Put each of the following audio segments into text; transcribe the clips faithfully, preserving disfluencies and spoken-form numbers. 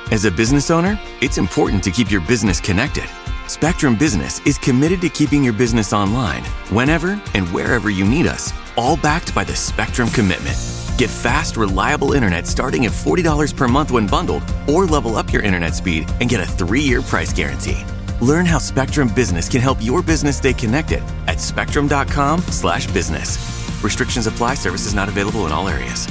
As a business owner, it's important to keep your business connected. Spectrum Business is committed to keeping your business online, whenever and wherever you need us, all backed by the Spectrum Commitment. Get fast, reliable internet starting at forty dollars per month when bundled, or level up your internet speed and get a three-year price guarantee. Learn how Spectrum Business can help your business stay connected at spectrum.com slash business. Restrictions apply. Services not available in all areas.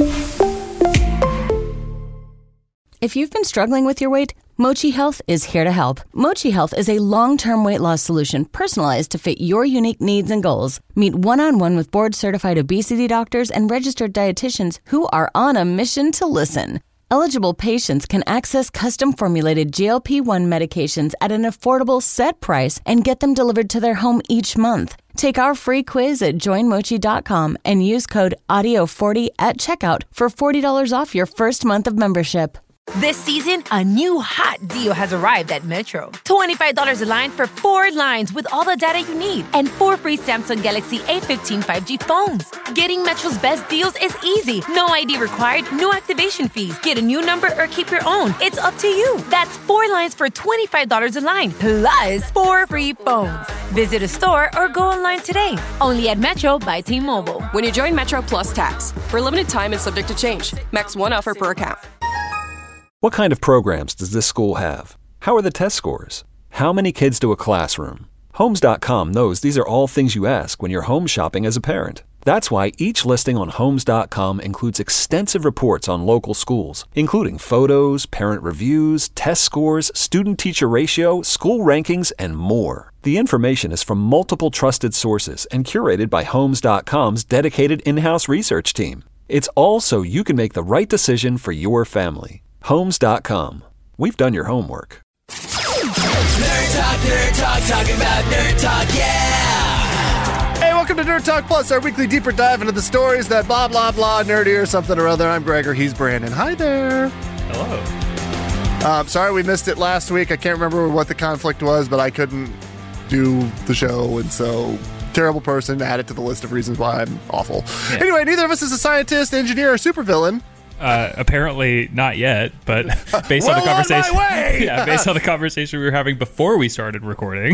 If you've been struggling with your weight, Mochi Health is here to help. Mochi Health is a long-term weight loss solution personalized to fit your unique needs and goals. Meet one-on-one with board-certified obesity doctors and registered dietitians who are on a mission to listen. Eligible patients can access custom-formulated G L P one medications at an affordable set price and get them delivered to their home each month. Take our free quiz at join mochi dot com and use code audio forty at checkout for forty dollars off your first month of membership. This season, a new hot deal has arrived at Metro. twenty-five dollars a line for four lines with all the data you need and four free Samsung Galaxy A fifteen five G phones. Getting Metro's best deals is easy. No I D required, no activation fees. Get a new number or keep your own. It's up to you. That's four lines for twenty-five dollars a line, plus four free phones. Visit a store or go online today. Only at Metro by T-Mobile. When you join Metro Plus Tax, for a limited time and subject to change. Max one offer per account. What kind of programs does this school have? How are the test scores? How many kids do a classroom? Homes dot com knows these are all things you ask when you're home shopping as a parent. That's why each listing on Homes dot com includes extensive reports on local schools, including photos, parent reviews, test scores, student-teacher ratio, school rankings, and more. The information is from multiple trusted sources and curated by Homes dot com's dedicated in-house research team. It's all so you can make the right decision for your family. Homes dot com. We've done your homework. Nerd Talk, Nerd Talk, talking about Nerd Talk, yeah! Hey, welcome to Nerd Talk Plus, our weekly deeper dive into the stories that blah, blah, blah, nerdy or something or other. I'm Gregor, he's Brandon. Hi there. Hello. Um, sorry we missed it last week. I can't remember what the conflict was, but I couldn't do the show, and so... terrible person, add it to the list of reasons why I'm awful. Yeah. Anyway, neither of us is a scientist, engineer, or supervillain. Uh, apparently not yet, but based well on the conversation, on my way! yeah, based on the conversation we were having before we started recording.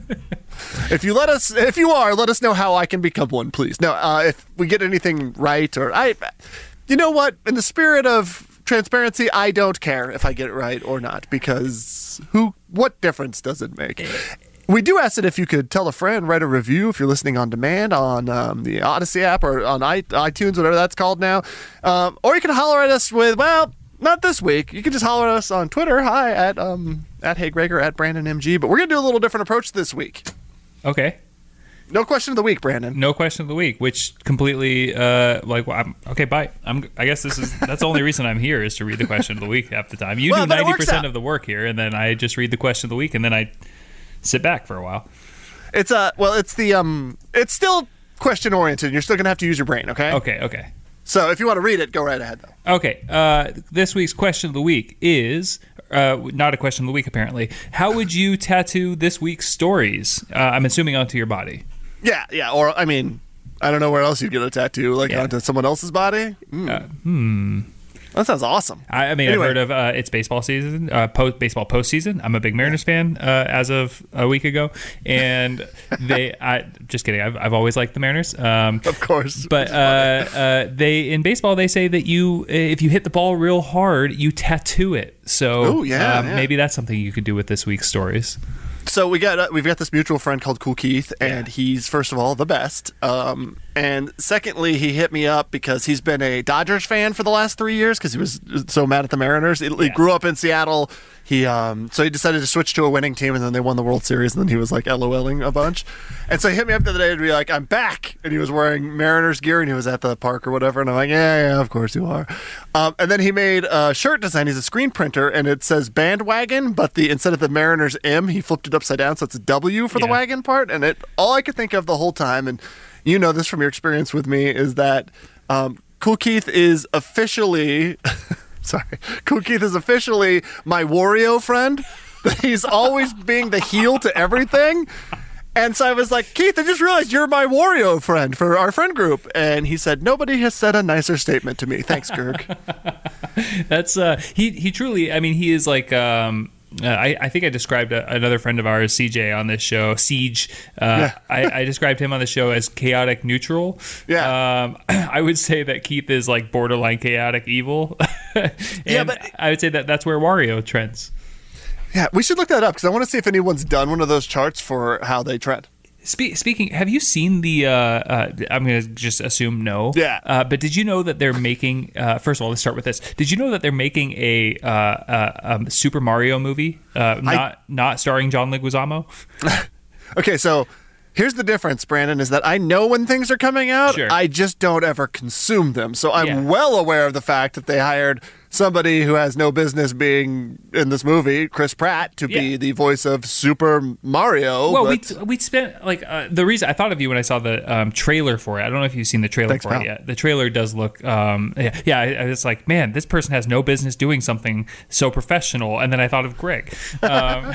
If you let us, if you are, let us know how I can become one, please. No, uh, if we get anything right, or I, you know what? In the spirit of transparency, I don't care if I get it right or not, because who? What difference does it make? We do ask it if you could tell a friend, write a review if you're listening on demand on um, the Odyssey app or on I- iTunes, whatever that's called now. Um, or you can holler at us with, well, not this week. You can just holler at us on Twitter. Hi, at um, at Hey Gregor, at Brandon M G. But we're going to do a little different approach this week. Okay. No question of the week, Brandon. No question of the week, which completely, uh, like, well, I'm, okay, bye. I'm, I guess this is, that's the only reason I'm here is to read the question of the week half the time. You well, do ninety percent of the work here, and then I just read the question of the week, and then I... sit back for a while. It's uh well, it's the um, it's still question oriented. You're still gonna have to use your brain, okay? Okay, okay. So if you want to read it, go right ahead though. Okay. Uh, this week's question of the week is uh, not a question of the week apparently. How would you tattoo this week's stories? Uh, I'm assuming onto your body. Yeah, yeah. Or I mean, I don't know where else you'd get a tattoo, like yeah. onto someone else's body. Mm. Uh, hmm. That sounds awesome. I, I mean, anyway. I've heard of uh, it's baseball season, uh, post, baseball postseason. I'm a big Mariners fan uh, as of a week ago, and they. I just kidding. I've I've always liked the Mariners. Um, of course, but uh, uh, they in baseball they say that you if you hit the ball real hard, you tattoo it. So Ooh, yeah, um, yeah. maybe that's something you could do with this week's stories. So we got uh, we've got this mutual friend called Cool Keith, and yeah. he's first of all the best, um, and secondly he hit me up because he's been a Dodgers fan for the last three years because he was so mad at the Mariners. He, yeah. he grew up in Seattle. He um, so he decided to switch to a winning team, and then they won the World Series, and then he was like LOLing a bunch. And so he hit me up the other day to be like, "I'm back," and he was wearing Mariners gear, and he was at the park or whatever, and I'm like, "Yeah, yeah, of course you are." Um, and then he made a shirt design. He's a screen printer, and it says bandwagon, but the instead of the Mariners M, he flipped it upside down, so it's a W for yeah. the wagon part. And it all I could think of the whole time, and you know this from your experience with me, is that um, Cool Keith is officially. Sorry. Cool Keith is officially my Wario friend. He's always being the heel to everything. And so I was like, Keith, I just realized you're my Wario friend for our friend group. And he said, nobody has said a nicer statement to me. Thanks, Kirk. That's uh, he. He truly. I mean, he is like. Um, uh, I, I think I described a, another friend of ours, C J, on this show, Siege. Uh, Yeah. I, I described him on the show as chaotic neutral. Yeah. Um, I would say that Keith is like borderline chaotic evil. and Yeah, but- I would say that that's where Wario trends. Yeah, we should look that up because I want to see if anyone's done one of those charts for how they trend. Spe- speaking, have you seen the? Uh, uh, I'm going to just assume no. Yeah. Uh, but did you know that they're making? Uh, first of all, let's start with this. Did you know that they're making a uh, uh, um, Super Mario movie? Uh, not not starring John Leguizamo. Okay, so here's the difference, Brandon, is that I know when things are coming out. Sure. I just don't ever consume them. So I'm Yeah. well aware of the fact that they hired somebody who has no business being in this movie, Chris Pratt, to be Yeah. the voice of Super Mario. Well, but- we we spent like uh, the reason I thought of you when I saw the um, trailer for it. I don't know if you've seen the trailer Thanks, for pal. it yet. The trailer does look, um, yeah, yeah. I, I was like, man, this person has no business doing something so professional. And then I thought of Greg. Um,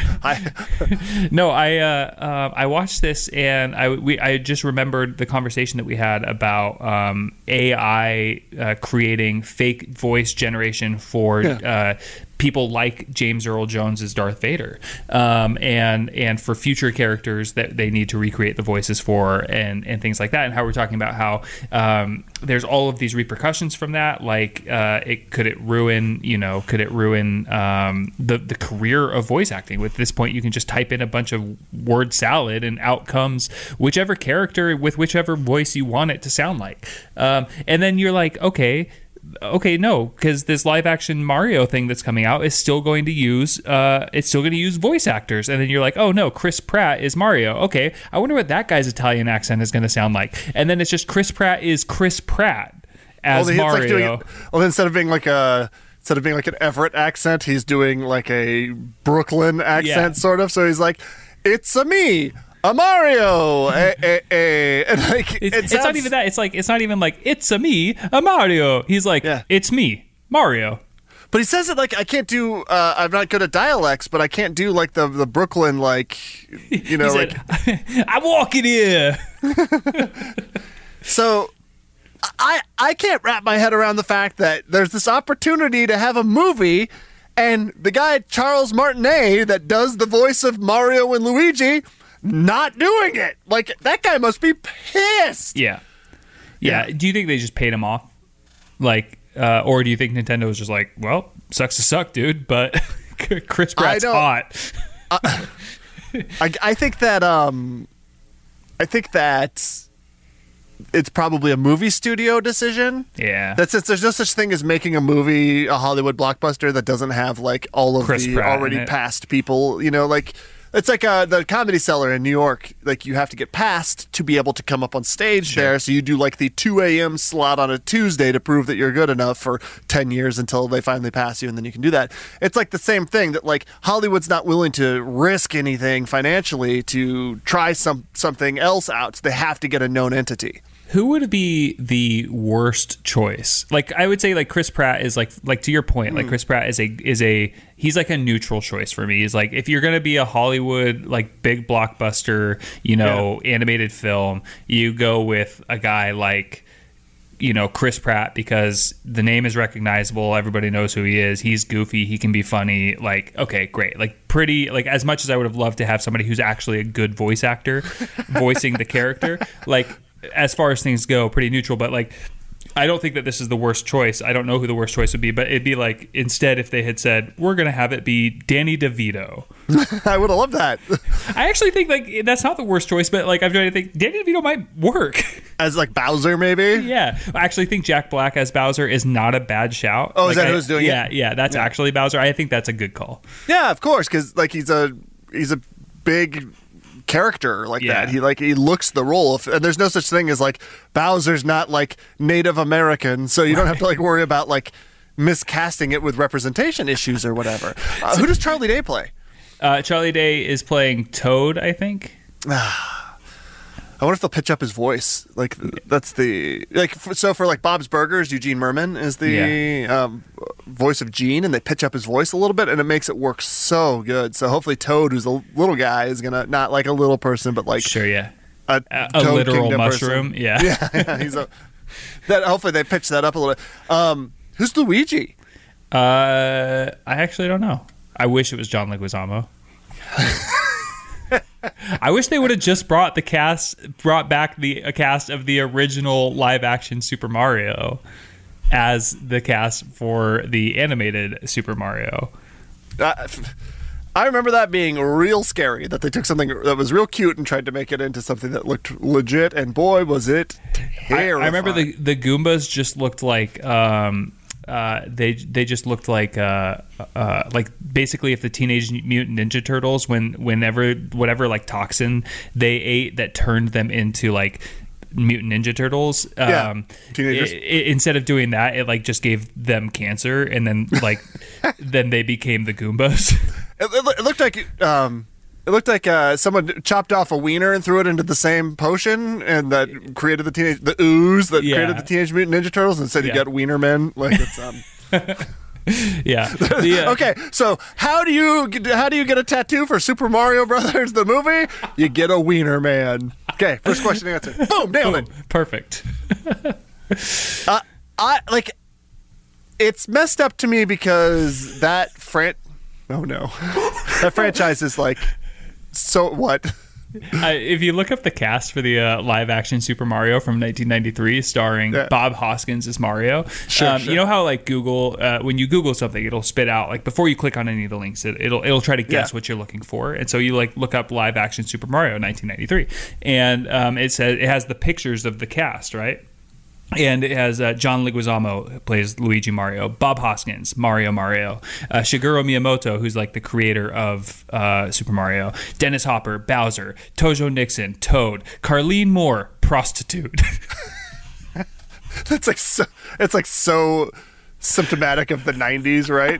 no, I uh, uh, I watched this and I we I just remembered the conversation that we had about um, A I uh, creating fake voice generation for. Uh, people like James Earl Jones as Darth Vader, um, and and for future characters that they need to recreate the voices for, and and things like that, and how we're talking about how um, there's all of these repercussions from that. Like, uh, it could it ruin, you know, could it ruin um, the the career of voice acting? At this point, you can just type in a bunch of word salad, and out comes whichever character with whichever voice you want it to sound like, um, and then you're like, okay. Okay, no, because this live action Mario thing that's coming out is still going to use uh, it's still going to use voice actors, and then you're like, oh no, Chris Pratt is Mario. Okay, I wonder what that guy's Italian accent is going to sound like, and then it's just Chris Pratt is Chris Pratt as Well, it's Mario. like doing, well, instead of being like a instead of being like an Everett accent, he's doing like a Brooklyn accent, Yeah. sort of. So he's like, "It's a me, a Mario," eh, eh, eh. and like it's, it it's not sounds- even that. It's like it's not even like it's a me, a Mario. He's like, Yeah. it's me, Mario. But he says it like I can't do. Uh, I'm not good at dialects, but I can't do like the the Brooklyn like you know He like said, I'm walking here. so. I I can't wrap my head around the fact that there's this opportunity to have a movie, and the guy Charles Martinet that does the voice of Mario and Luigi not doing it. Like that guy must be pissed. Yeah. yeah, Do you think they just paid him off, like, uh, or do you think Nintendo was just like, well, sucks to suck, dude, but Chris Pratt's don't- hot. I, I think that um, I think that it's probably a movie studio decision. Yeah. That's it. There's no such thing as making a movie, a Hollywood blockbuster that doesn't have like all of Chris the Pratt already in it. passed people. You know, like it's like uh, the Comedy Cellar in New York. Like you have to get passed to be able to come up on stage Sure. there. So you do like the two a.m. slot on a Tuesday to prove that you're good enough for ten years until they finally pass you, and then you can do that. It's like the same thing that like Hollywood's not willing to risk anything financially to try some something else out. So they have to get a known entity. Who would be the worst choice? Like, I would say like Chris Pratt is like like to your point, like Chris Pratt is a is a he's like a neutral choice for me. He's like, if you're gonna be a Hollywood like big blockbuster, you know, animated film, you go with a guy like, you know, Chris Pratt, because the name is recognizable, everybody knows who he is, he's goofy, he can be funny. Like, okay, great. Like pretty like as much as I would have loved to have somebody who's actually a good voice actor voicing the character, like as far as things go, pretty neutral. But like, I don't think that this is the worst choice. I don't know who the worst choice would be, but it'd be like, instead, if they had said, we're going to have it be Danny DeVito. I would have loved that. I actually think like that's not the worst choice, but like I'm trying to think Danny DeVito might work. As like Bowser, maybe? Yeah. I actually think Jack Black as Bowser is not a bad shout. Oh, is Like, that I- who's doing it? yeah, Yeah, that's actually Bowser. I think that's a good call. Yeah, of course, because like he's a he's a big character like Yeah. that. He like he looks the role, of, and there's no such thing as like Bowser's not like Native American, so you don't have to like worry about like miscasting it with representation issues or whatever. Uh, who does Charlie Day play? Uh, Charlie Day is playing Toad, I think. I wonder if they'll pitch up his voice. Like that's the like f- so for like Bob's Burgers, Eugene Merman is the um, voice of Gene, and they pitch up his voice a little bit, and it makes it work so good. So hopefully Toad, who's a little guy, is gonna not like a little person, but like Sure, yeah. a, A, a Toad literal Kingdom mushroom. person. Yeah. yeah, yeah, he's a that. Hopefully they pitch that up a little bit. Um, who's Luigi? Uh, I actually don't know. I wish it was John Leguizamo. I wish they would have just brought the cast, brought back the a cast of the original live-action Super Mario as the cast for the animated Super Mario. Uh, I remember that being real scary, that they took something that was real cute and tried to make it into something that looked legit, and boy, was it terrifying. I, I remember the, the Goombas just looked like... Um, Uh, they they just looked like uh, uh, like basically if the Teenage Mutant Ninja Turtles, when whenever whatever like toxin they ate that turned them into like Mutant Ninja Turtles, um, yeah, teenagers. It, it, instead of doing that, it like just gave them cancer, and then like then they became the Goombas. It, it, it looked like um, it looked like uh, someone chopped off a wiener and threw it into the same potion, and that created the teenage the ooze that Yeah. created the Teenage Mutant Ninja Turtles, and said Yeah. you got wiener men. Like it's um. yeah. The, uh, Okay, so how do you get- how do you get a tattoo for Super Mario Brothers the movie? You get a wiener man. Okay, first question answered. Boom, nailed it. Perfect. Uh, I like. It's messed up to me because that fran. Oh no, that franchise is like. So what? Uh, if you look up the cast for the uh, live-action Super Mario from nineteen ninety-three, starring Yeah. Bob Hoskins as Mario, Sure, um, sure. you know how like Google, uh, when you Google something, it'll spit out like before you click on any of the links, it, it'll it'll try to guess Yeah. what you're looking for, and so you like look up live-action Super Mario nineteen ninety-three, and um, it says it has the pictures of the cast, right? And it has uh, John Leguizamo who plays Luigi Mario, Bob Hoskins, Mario Mario, uh, Shigeru Miyamoto, who's like the creator of uh, Super Mario, Dennis Hopper, Bowser, Tojo Nixon, Toad, Carlene Moore, prostitute. That's like so. It's like so symptomatic of the nineties, right?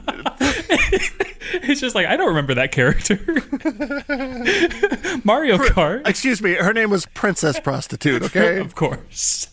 It's just like, I don't remember that character. Mario Kart. Excuse me. Her name was Princess Prostitute. Okay. Of course.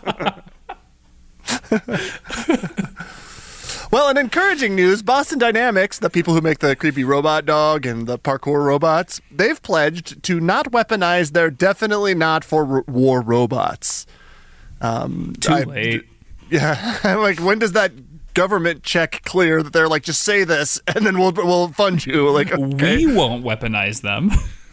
Well, in encouraging news, Boston Dynamics, the people who make the creepy robot dog and the parkour robots, they've pledged to not weaponize their definitely not for r- war robots. Um, Too I- late. Yeah, I'm like, when does that government check clear that they're like, just say this and then we'll we'll fund you? Like, okay. We won't weaponize them.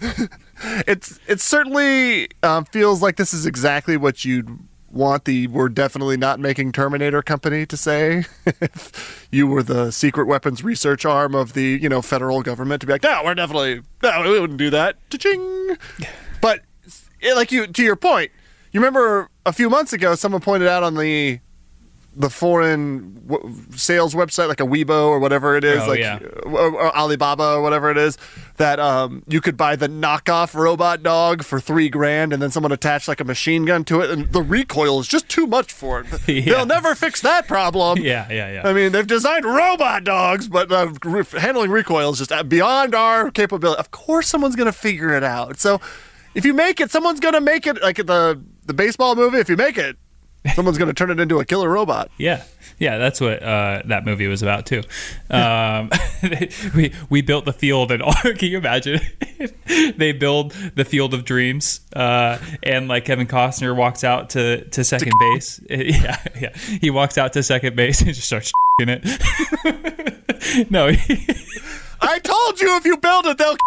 It's it certainly um, feels like this is exactly what you'd want the "we're definitely not making Terminator" company to say if you were the secret weapons research arm of the you know federal government, to be like, no, we're definitely no, we wouldn't do that. Cha-ching. But it, like you to your point, you remember a few months ago, someone pointed out on the the foreign w- sales website, like a Weibo or whatever it is, Oh, like yeah. or, or Alibaba or whatever it is, that um, you could buy the knockoff robot dog for three grand, and then someone attached like a machine gun to it, and the recoil is just too much for it. Yeah. They'll never fix that problem. Yeah, yeah, yeah. I mean, they've designed robot dogs, but uh, re- handling recoil is just beyond our capability. Of course, someone's gonna figure it out. So, if you make it, someone's gonna make it. Like the the baseball movie, if you make it, someone's going to turn it into a killer robot. Yeah, yeah, that's what uh, that movie was about too. Um, we we built the field, and all, can you imagine? They build the Field of Dreams, uh, and like Kevin Costner walks out to, to second base. Yeah, yeah, he walks out to second base and just starts in it. No, he, I told you if you build it, they'll.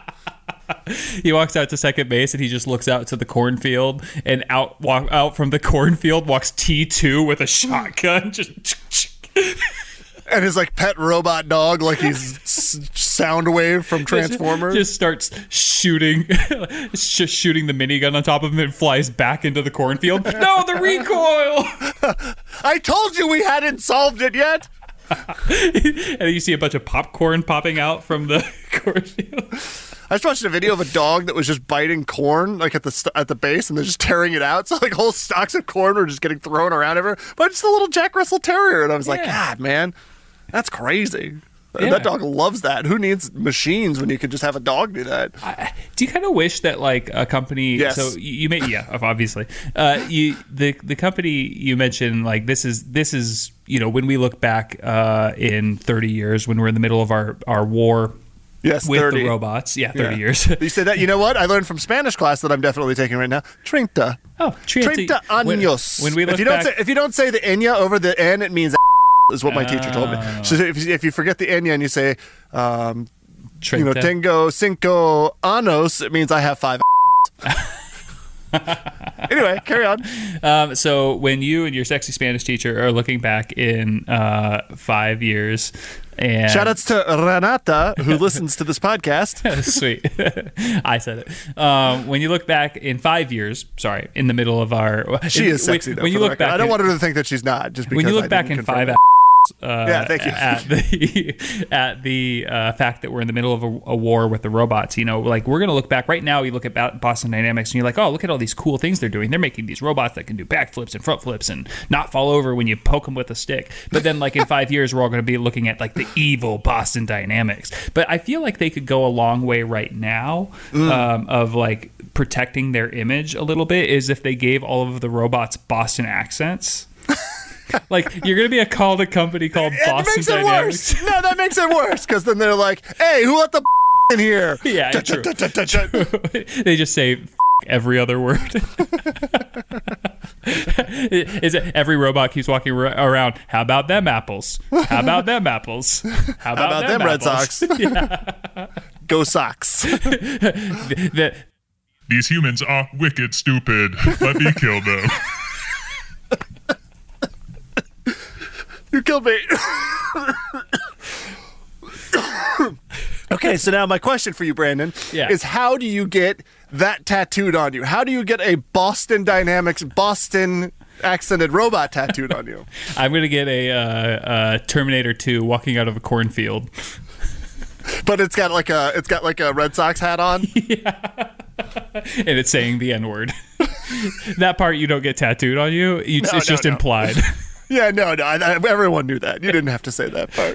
he walks out to second base and he just looks out to the cornfield, and out walk out from the cornfield walks T two with a shotgun. Just And his like pet robot dog, like he's s- Soundwave from Transformers. just starts shooting, just shooting the minigun on top of him and flies back into the cornfield. No, the recoil! I told you we hadn't solved it yet. And then you see a bunch of popcorn popping out from the cornfield. I just watched a video of a dog that was just biting corn, like at the st- at the base, and they're just tearing it out. So like whole stalks of corn were just getting thrown around everywhere. But it's a little Jack Russell Terrier, and I was like, Yeah. God, man, that's crazy. Yeah. That dog loves that. Who needs machines when you could just have a dog do that? I, do you kind of wish that like a company? Yes. So you, you may, yeah, obviously. Uh, you the the company you mentioned, like this is this is you know when we look back uh, in thirty years when we're in the middle of our our war. Yes, With thirty. the robots. Yeah, thirty Yeah. years. You say that. You know what? I learned from Spanish class that I'm definitely taking right now. Treinta. Oh, treinta. Treinta When- años. when we look if you don't back- say if you don't say the enya over the n, it means is what my teacher told me. So if you, if you forget the enya and you say, um, you know, Treinta. tengo cinco anos, it means I have five. Anyway, carry on. Um, so when you and your sexy Spanish teacher are looking back in uh, five years, and Shout outs to Renata, who listens to this podcast. sweet, I said it. Um, when you look back in five years, sorry, in the middle of our, She in, is sexy, when, though. when for you the look record. back, I don't in, want her to think that she's not. Just because when you look I back didn't in confirm five. that. Uh, Yeah, thank you. At the at the uh, fact that we're in the middle of a, a war with the robots, you know, like we're gonna look back right now. You look at Bo- Boston Dynamics, and you're like, oh, look at all these cool things they're doing. They're making these robots that can do backflips and front flips and not fall over when you poke them with a stick. But then, like in five years, we're all gonna be looking at like the evil Boston Dynamics. But I feel like they could go a long way right now Mm. um, of like protecting their image a little bit. Is if they gave all of the robots Boston accents. Like, you're going to be a called a company called It Boston makes it Dynamics. worse. No, that makes it worse because then they're like, "Hey, who let the in here?" Yeah, true. They just say F- every other word. Is it every robot keeps walking ar- around? How about them apples? How about them apples? How about, How about them Red apples? Sox? Yeah. Go Sox. The- the- These humans are wicked stupid. Let me kill them. You killed me. Okay, so now my question for you, Brandon, Yeah. is how do you get that tattooed on you? How do you get a Boston Dynamics, Boston accented robot tattooed on you? I'm going to get a uh, uh, Terminator two walking out of a cornfield. But it's got like a it's got like a Red Sox hat on. And it's saying the N-word. That part you don't get tattooed on you. you No, it's no, just no. implied. Yeah, no, no, I, I- everyone knew that. You didn't have to say that part.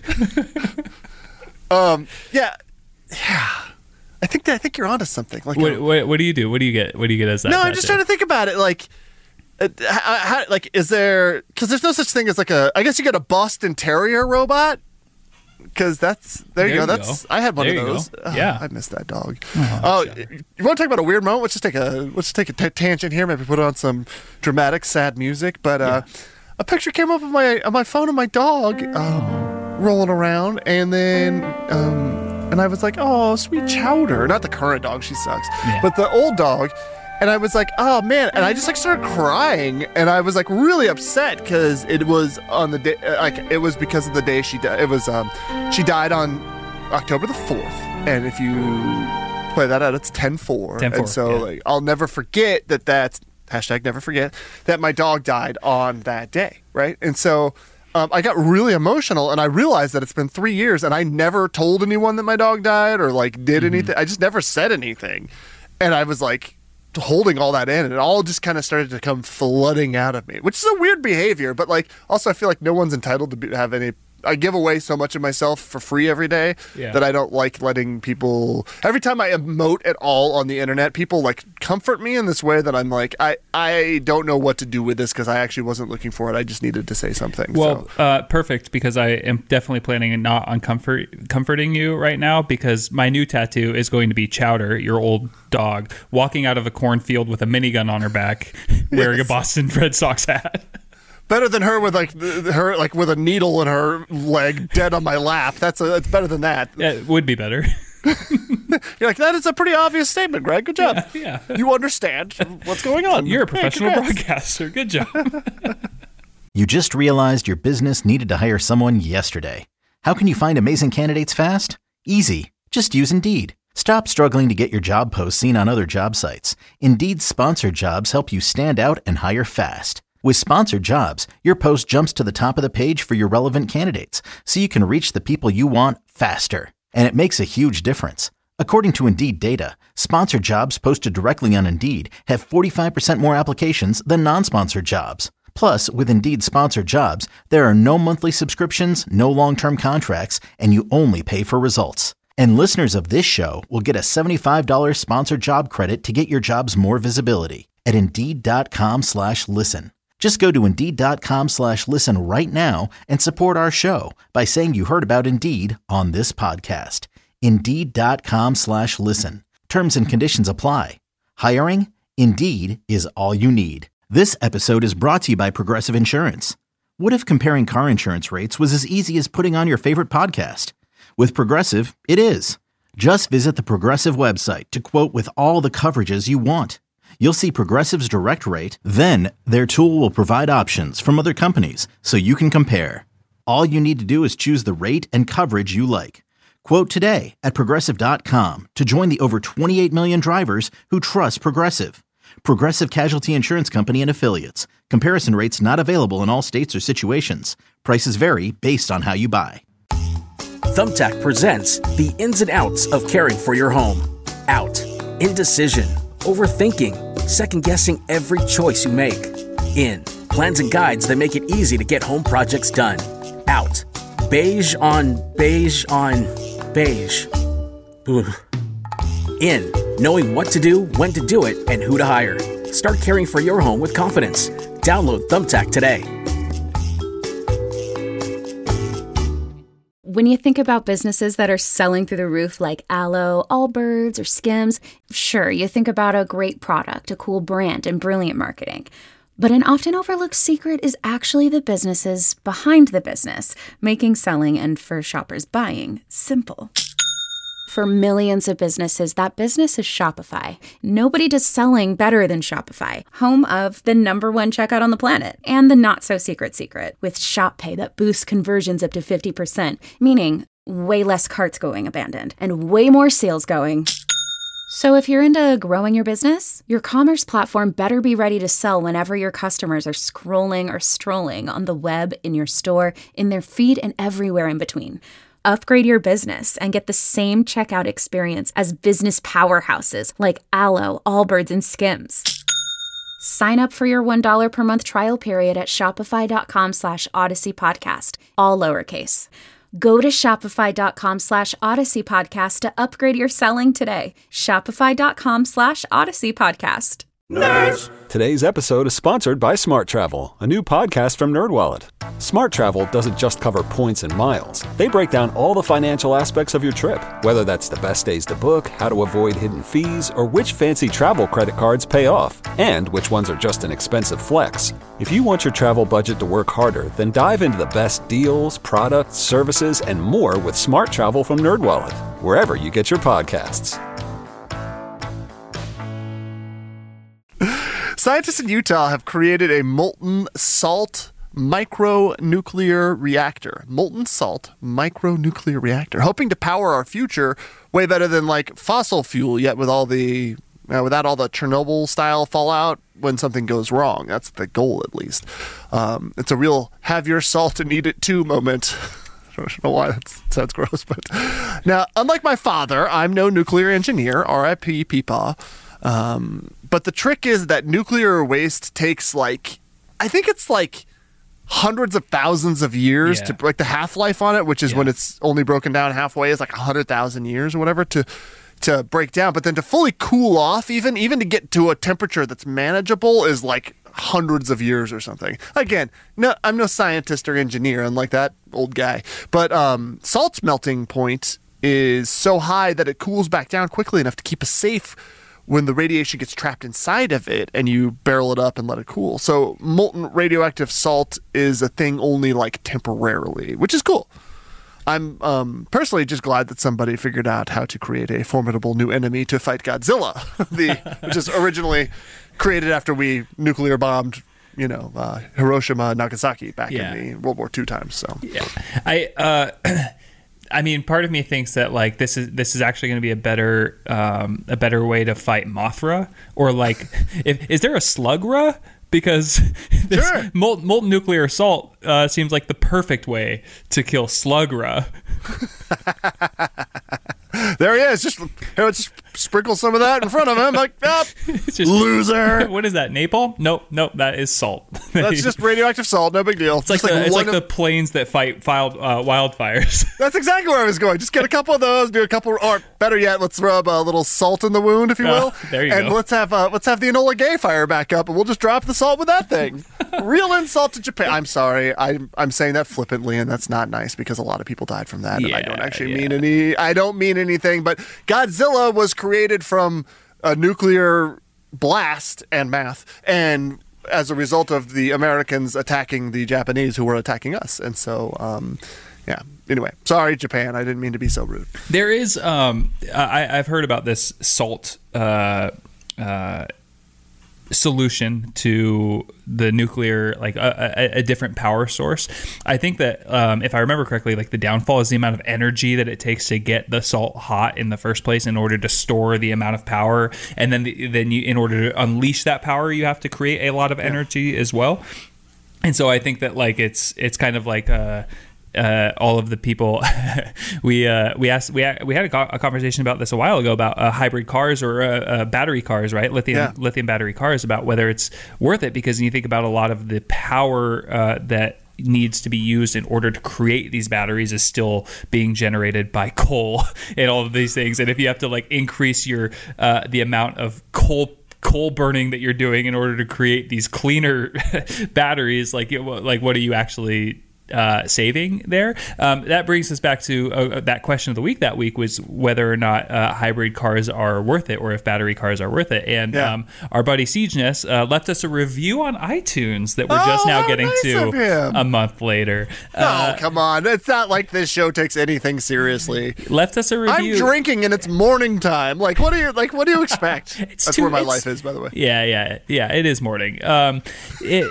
um, yeah, yeah. I think that, I think you're onto something. Like, What, a- what, what do you do? What do you get? What do you get as that? no, I'm just trying to think about it. Like, uh, how, how, like, is there? Because there's no such thing as like a. I guess you get a Boston Terrier robot. Because that's there, you There go. you That's go. I had one There of you those. go. Oh, Yeah. I missed that dog. Oh, you want to talk about a weird moment? Let's just take a let's just take a t- tangent here. Maybe put on some dramatic, sad music. But uh, a picture came up on my on my phone of my dog um, rolling around, and then um, and I was like, oh, sweet Chowder. Not the current dog; she sucks. Yeah. But the old dog. And I was like, oh man, and I just like started crying, and I was like really upset because it was on the day, like it was because of the day she died. It was um, she died on October the fourth, and if you play that out, it's ten four. ten four, And so yeah. like I'll never forget that. That's hashtag never forget that my dog died on that day, right? And so. Um, I got really emotional, and I realized that it's been three years, and I never told anyone that my dog died or like did Mm-hmm. anything. I just never said anything, and I was like holding all that in, and it all just kind of started to come flooding out of me, which is a weird behavior. But like, also, I feel like no one's entitled to be, have any. I give away so much of myself for free every day Yeah. that I don't like letting people. Every time I emote at all on the internet, people like comfort me in this way that I'm like, I I don't know what to do with this because I actually wasn't looking for it. I just needed to say something. Well, so. uh, perfect, because I am definitely planning not on comfort comforting you right now, because my new tattoo is going to be Chowder, your old dog, walking out of a cornfield with a minigun on her back, wearing Yes. a Boston Red Sox hat. Better than her with like the, her like with a needle in her leg, dead on my lap. That's a, that's better than that. Yeah, it would be better. You're like, that is a pretty obvious statement, Greg. Good job. Yeah. You understand what's going on. You're a Hey, professional congrats. broadcaster. Good job. You just realized your business needed to hire someone yesterday. How can you find amazing candidates fast? Easy. Just use Indeed. Stop struggling to get your job posts seen on other job sites. Indeed's sponsored jobs help you stand out and hire fast. With sponsored jobs, your post jumps to the top of the page for your relevant candidates, so you can reach the people you want faster. And it makes a huge difference. According to Indeed data, sponsored jobs posted directly on Indeed have forty-five percent more applications than non-sponsored jobs. Plus, with Indeed sponsored jobs, there are no monthly subscriptions, no long-term contracts, and you only pay for results. And listeners of this show will get a seventy-five dollars sponsored job credit to get your jobs more visibility at Indeed.com slash listen. Just go to Indeed.com slash listen right now and support our show by saying you heard about Indeed on this podcast. Indeed.com slash listen. Terms and conditions apply. Hiring? Indeed is all you need. This episode is brought to you by Progressive Insurance. What if comparing car insurance rates was as easy as putting on your favorite podcast? With Progressive, it is. Just visit the Progressive website to quote with all the coverages you want. You'll see Progressive's direct rate, then their tool will provide options from other companies so you can compare. All you need to do is choose the rate and coverage you like. Quote today at Progressive dot com to join the over twenty-eight million drivers who trust Progressive. Progressive Casualty Insurance Company and Affiliates. Comparison rates not available in all states or situations. Prices vary based on how you buy. Thumbtack presents the ins and outs of caring for your home. Out. Indecision. Overthinking. Second-guessing every choice you make. In. Plans and guides that make it easy to get home projects done. Out. Beige on beige on beige. Ugh. In. Knowing what to do, when to do it, and who to hire. Start caring for your home with confidence. Download Thumbtack today. When you think about businesses that are selling through the roof like Aloe, Allbirds, or Skims, sure, you think about a great product, a cool brand, and brilliant marketing. But an often overlooked secret is actually the businesses behind the business, making selling and for shoppers buying simple. For millions of businesses, that business is Shopify. Nobody does selling better than Shopify, home of the number one checkout on the planet and the not-so-secret secret with Shop Pay that boosts conversions up to fifty percent, meaning way less carts going abandoned and way more sales going. So if you're into growing your business, your commerce platform better be ready to sell whenever your customers are scrolling or strolling on the web, in your store, in their feed, and everywhere in between. Upgrade your business and get the same checkout experience as business powerhouses like Aloe, Allbirds, and Skims. Sign up for your one dollar per month trial period at shopify.com slash Odyssey Podcast, all lowercase. Go to shopify.com slash Odyssey Podcast to upgrade your selling today. Shopify.com slash Odyssey Podcast. Nerds! Today's episode is sponsored by Smart Travel, a new podcast from NerdWallet. Smart Travel doesn't just cover points and miles. They break down all the financial aspects of your trip, whether that's the best days to book, how to avoid hidden fees, or which fancy travel credit cards pay off, and which ones are just an expensive flex. If you want your travel budget to work harder, then dive into the best deals, products, services, and more with Smart Travel from NerdWallet, wherever you get your podcasts. Scientists in Utah have created a molten salt micronuclear reactor. Molten salt micronuclear reactor, hoping to power our future way better than like fossil fuel, yet with all the uh, without all the Chernobyl style fallout when something goes wrong. That's the goal, at least. Um, it's a real have your salt and eat it too moment. I don't know why that sounds gross, but now, unlike my father, I'm no nuclear engineer. R I P Peepaw. Um, but the trick is that nuclear waste takes like, I think it's like hundreds of thousands of years yeah. to like the half-life on it, which is yeah. when it's only broken down halfway is like a hundred thousand years or whatever to, to break down. But then to fully cool off, even, even to get to a temperature that's manageable is like hundreds of years or something. Again, no, I'm no scientist or engineer, unlike that old guy, but, um, salt's melting point is so high that it cools back down quickly enough to keep us safe when the radiation gets trapped inside of it and you barrel it up and let it cool. So molten radioactive salt is a thing only like temporarily, which is cool. I'm um, personally just glad that somebody figured out how to create a formidable new enemy to fight Godzilla, the which is originally created after we nuclear bombed, you know, uh, Hiroshima, Nagasaki back yeah. in the World War Two times. So yeah, I. Uh, I mean, part of me thinks that like this is this is actually going to be a better um, a better way to fight Mothra, or like, if, is there a Slugra? Because this sure. molten, molten nuclear assault uh, seems like the perfect way to kill Slugra. There he is. Just, just sprinkle some of that in front of him. Like, oh, just, loser. What is that? Napalm? Nope, nope. That is salt. That's just radioactive salt. No big deal. It's like, like, the, it's like of, the planes that fight wild, uh, wildfires. That's exactly where I was going. Just get a couple of those. Do a couple, or better yet, let's rub a little salt in the wound, if you will. Oh, there you and go. let's have uh, let's have the Enola Gay fire back up, and we'll just drop the salt with that thing. Real insult to Japan. I'm sorry. I'm I'm saying that flippantly, and that's not nice because a lot of people died from that, yeah, and I don't actually yeah. mean any. I don't mean anything, but Godzilla was created from a nuclear blast and math, and as a result of the Americans attacking the Japanese who were attacking us. And so, um, yeah. Anyway, sorry, Japan. I didn't mean to be so rude. There is, um, I, I've heard about this salt uh, uh, solution to the nuclear, like a, a, a different power source. I think that um, if I remember correctly, like the downfall is the amount of energy that it takes to get the salt hot in the first place in order to store the amount of power, and then the, then you, in order to unleash that power, you have to create a lot of energy yeah. as well. And so I think that like it's it's kind of like a Uh, all of the people we uh, we asked we we had a, co- a conversation about this a while ago about uh, hybrid cars or uh, uh, battery cars, right? Lithium yeah. lithium battery cars, about whether it's worth it, because you think about a lot of the power uh, that needs to be used in order to create these batteries is still being generated by coal and all of these things. And if you have to like increase your uh, the amount of coal coal burning that you're doing in order to create these cleaner batteries, like like what are you actually uh saving there? Um that brings us back to uh, that question of the week that week, was whether or not uh, hybrid cars are worth it, or if battery cars are worth it. And yeah. um our buddy Siegeness uh, left us a review on iTunes that we're oh, just now getting nice to a month later. No, uh, come on, it's not like this show takes anything seriously. Left us a review. I'm drinking and it's morning time. Like what do you like what do you expect? It's That's too, where my life is, by the way. Yeah, yeah, yeah. It is morning. Um it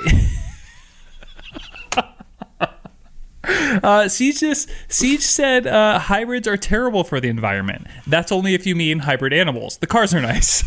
Uh, Siege, just, Siege said uh, hybrids are terrible for the environment. That's only if you mean hybrid animals. The cars are nice.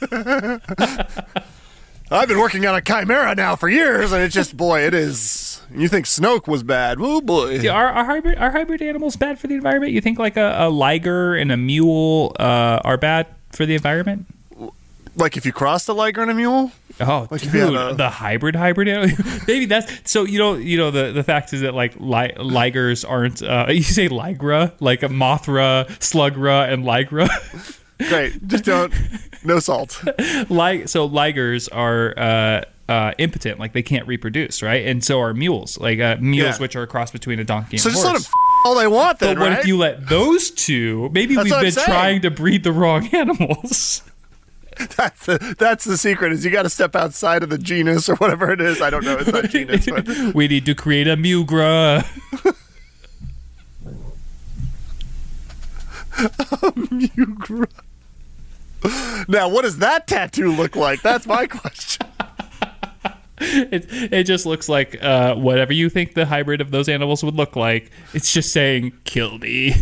I've been working on a Chimera now for years, and it's just, boy, it is. You think Snoke was bad? Oh, boy. Yeah, are, are, hybrid, are hybrid animals bad for the environment? You think like a, a liger and a mule uh, are bad for the environment? Like if you crossed a liger and a mule? Oh, like dude, a... the hybrid hybrid animal. Maybe that's so. You know, you know the, the fact is that like li- ligers aren't. Uh, you say ligra, like a Mothra, Slugra, and ligra. Great, just don't. No salt. Like so, ligers are uh, uh, impotent, like they can't reproduce, right? And so are mules, like uh, mules, yeah. which are a cross between a donkey and so a horse. So just let them f- all they want, then, but what right? if you let those two? Maybe that's we've been trying to breed the wrong animals. That's the, that's the secret, is you got to step outside of the genus or whatever it is. I don't know. It's not genus. But. We need to create a mugra. a mugra. Now, what does that tattoo look like? That's my question. It, it just looks like uh, whatever you think the hybrid of those animals would look like. It's just saying, kill me.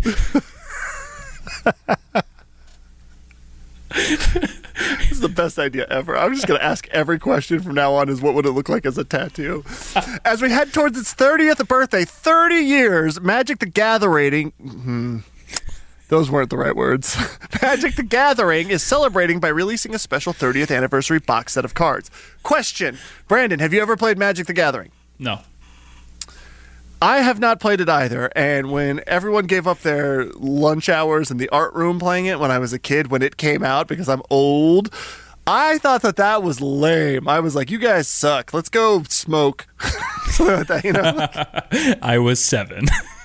This is the best idea ever. I'm just going to ask every question from now on is what would it look like as a tattoo? As we head towards its thirtieth birthday, thirty years, Magic the Gathering... Hmm, those weren't the right words. Magic the Gathering is celebrating by releasing a special thirtieth anniversary box set of cards. Question, Brandon, have you ever played Magic the Gathering? No. I have not played it either, and when everyone gave up their lunch hours in the art room playing it when I was a kid, when it came out, because I'm old, I thought that that was lame. I was like, you guys suck. Let's go smoke. Something like that, you know? I was seven.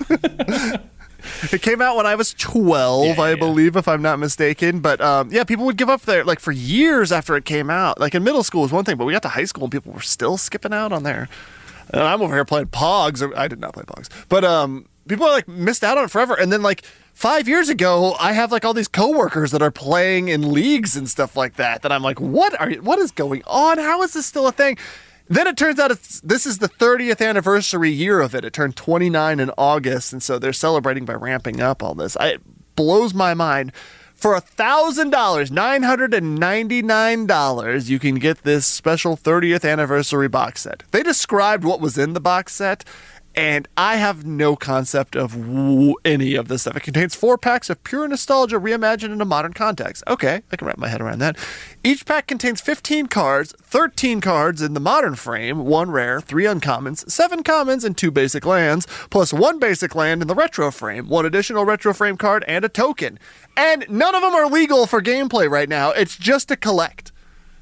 It came out when I was twelve, yeah, I yeah. believe, if I'm not mistaken. But um, yeah, people would give up there like for years after it came out. Like in middle school was one thing, but we got to high school and people were still skipping out on there. And I'm over here playing Pogs. Or, I did not play Pogs. But um, people are like missed out on it forever. And then like five years ago, I have like all these coworkers that are playing in leagues and stuff like that. That I'm like, what are what is going on? How is this still a thing? Then it turns out it's, this is the thirtieth anniversary year of it. It turned twenty-nine in August. And so they're celebrating by ramping up all this. I, it blows my mind. For one thousand dollars, nine hundred ninety-nine dollars, you can get this special thirtieth anniversary box set. They described what was in the box set, and I have no concept of w- any of this stuff. It contains four packs of pure nostalgia reimagined in a modern context. Okay, I can wrap my head around that. Each pack contains fifteen cards, thirteen cards in the modern frame, one rare, three uncommons, seven commons, and two basic lands, plus one basic land in the retro frame, one additional retro frame card, and a token. And none of them are legal for gameplay right now. It's just to collect.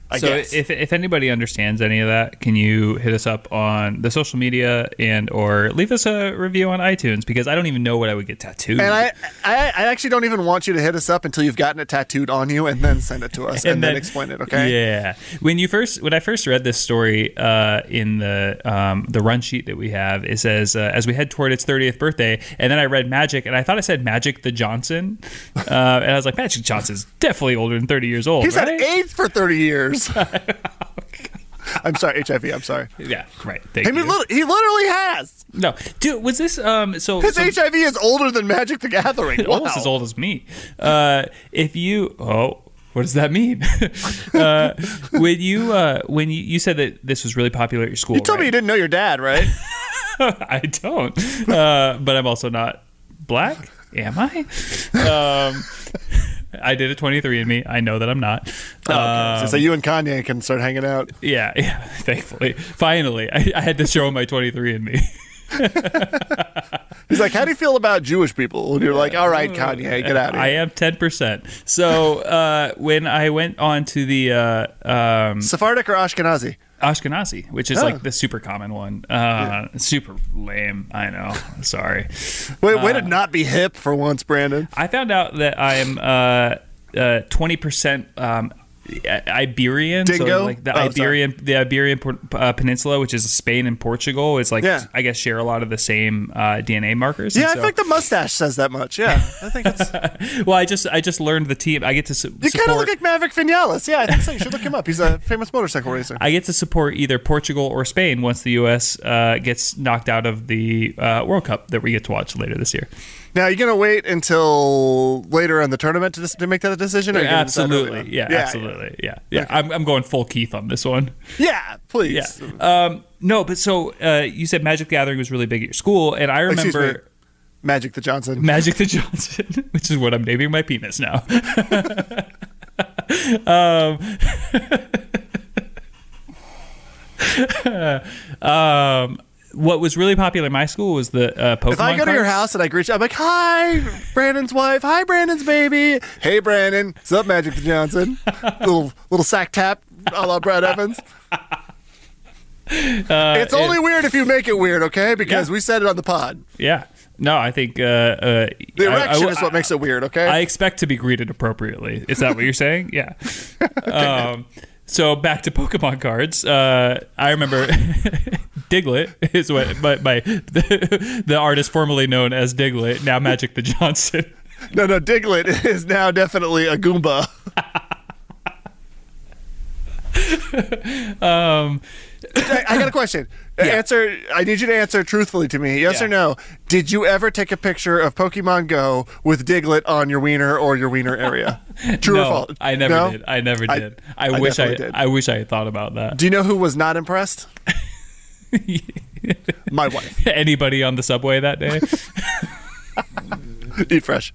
I so guess. if if anybody understands any of that, can you hit us up on the social media and or leave us a review on iTunes, because I don't even know what I would get tattooed. And I, I, I actually don't even want you to hit us up until you've gotten it tattooed on you, and then send it to us, and, And then, then- explain it. Okay? Yeah. When you first, when I first read this story uh, in the um, the run sheet that we have, it says uh, as we head toward its thirtieth birthday, and then I read Magic, and I thought it said Magic the Johnson, uh, and I was like, Magic Johnson's definitely older than thirty years old. He's right? had AIDS for thirty years. I'm sorry, H I V. I'm sorry. Yeah, right. Thank I mean, you. lit- he literally has. No, dude, was this um? So His so, H I V is older than Magic the Gathering. Wow. almost as old as me. Uh, if you oh. What does that mean? uh, when you uh, when you, you said that this was really popular at your school, You told right? me you didn't know your dad, right? I don't, uh, but I'm also not black. Am I? Um, I did a twenty-three and me. I know that I'm not. Oh, okay. Um, so you and Kanye can start hanging out. yeah, yeah. Thankfully, finally, I, I had to show him my twenty-three and me. He's like, how do you feel about Jewish people? And you're like, all right, Kanye, get out of here. I am ten percent. So uh, when I went on to the uh, um, Sephardic or Ashkenazi? Ashkenazi, which is Oh. like the super common one. Uh, Super lame. I know. Sorry. Wait, way Uh, to not be hip for once, Brandon. I found out that I'm uh, uh, twenty percent um, Iberian. Dingo? So like the Oh, Iberian, the Iberian uh, Peninsula, which is Spain and Portugal, is like Yeah. I guess share a lot of the same uh, D N A markers. Yeah, And I so- think the mustache says that much. Yeah, I think it's. well, I just I just learned the team. I get to su- You support. kind of look like Maverick Vinales. Yeah, I think so. You should look him up. He's a famous motorcycle racer. I get to support either Portugal or Spain once the U S uh, gets knocked out of the uh, World Cup that we get to watch later this year. Now, you gonna wait until later in the tournament to, to make that decision? Or you gonna decide early Absolutely, on? yeah, absolutely, yeah, yeah. I'm, I'm going full Keith on this one. Yeah, please. Yeah. Um, no, but so uh, you said Magic the Gathering was really big at your school, and I Excuse remember me. Magic the Johnson. Magic the Johnson, which is what I'm naming my penis now. um, um, what was really popular in my school was the uh, Pokemon If I go to your cards. house and I greet you, I'm like, hi, Brandon's wife. Hi, Brandon's baby. Hey, Brandon. What's up, Magic the Johnson? little little sack tap a la Brad Evans. Uh, it's only it- weird if you make it weird, okay? Because we said it on the pod. Yeah. No, I think uh, uh, The I- I- erection is what makes it weird, okay? I expect to be greeted appropriately. Is that what you're saying? Yeah. um, so back to Pokemon cards. Uh, I remember Diglett is what my, my the, the artist formerly known as Diglett, now Magic the Johnson. No, no, Diglett is now definitely a Goomba. um, I, I got a question. Answer. I need you to answer truthfully to me. Yes Yeah. or no? Did you ever take a picture of Pokemon Go with Diglett on your wiener or your wiener area? True no, or false? I never No? did. I never I- did. I, I wish I, definitely did. I wish I had thought about that. Do you know who was not impressed? My wife. Anybody on the subway that day? Eat fresh.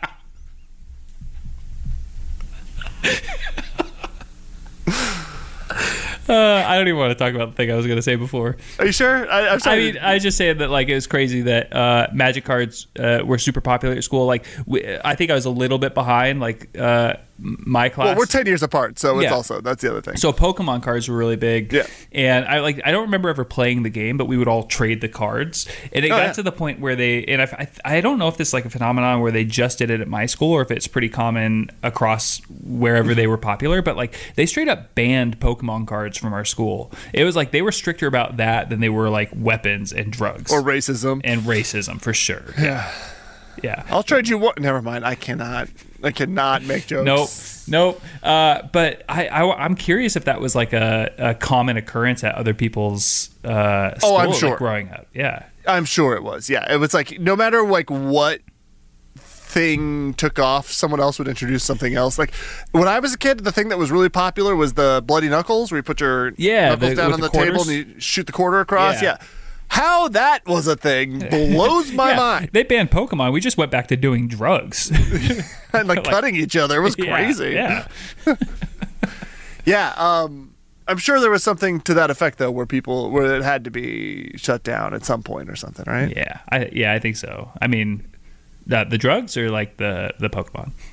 Uh, I don't even want to talk about the thing I was going to say before. Are you sure? I, I'm I sorry. mean, I just say that like it was crazy that uh, Magic cards uh, were super popular at school. Like, we, I think I was a little bit behind. Like uh, my class. well, we're ten years apart, so it's Yeah. also that's the other thing. So Pokemon cards were really big. Yeah. And I like I don't remember ever playing the game, but we would all trade the cards. And it Oh, got yeah. to the point where they and I, I I don't know if this is like a phenomenon where they just did it at my school or if it's pretty common across wherever they were popular, but like they straight up banned Pokemon cards from our school. It was like they were stricter about that than they were like weapons and drugs. Or racism. And racism for sure. Yeah. Yeah. I'll trade you one. Never mind. I cannot. I cannot make jokes. Nope, nope. Uh, but I, I, I'm curious if that was like a, a common occurrence at other people's uh, school, Oh, I'm like, sure. growing up. Yeah, I'm sure it was. Yeah, it was like no matter like what thing took off, someone else would introduce something else. Like when I was a kid, the thing that was really popular was the bloody knuckles, where you put your Yeah, knuckles the- down with on the the, table quarters. and you shoot the quarter across. Yeah. Yeah. How that was a thing blows my Yeah, mind. They banned Pokemon. We just went back to doing drugs And like, cutting each other. It was Yeah, crazy. Yeah. Yeah, um, I'm sure there was something to that effect though, where people where it had to be shut down at some point or something, right? Yeah. I, yeah, I think so. I mean, the, the drugs or like the the Pokemon.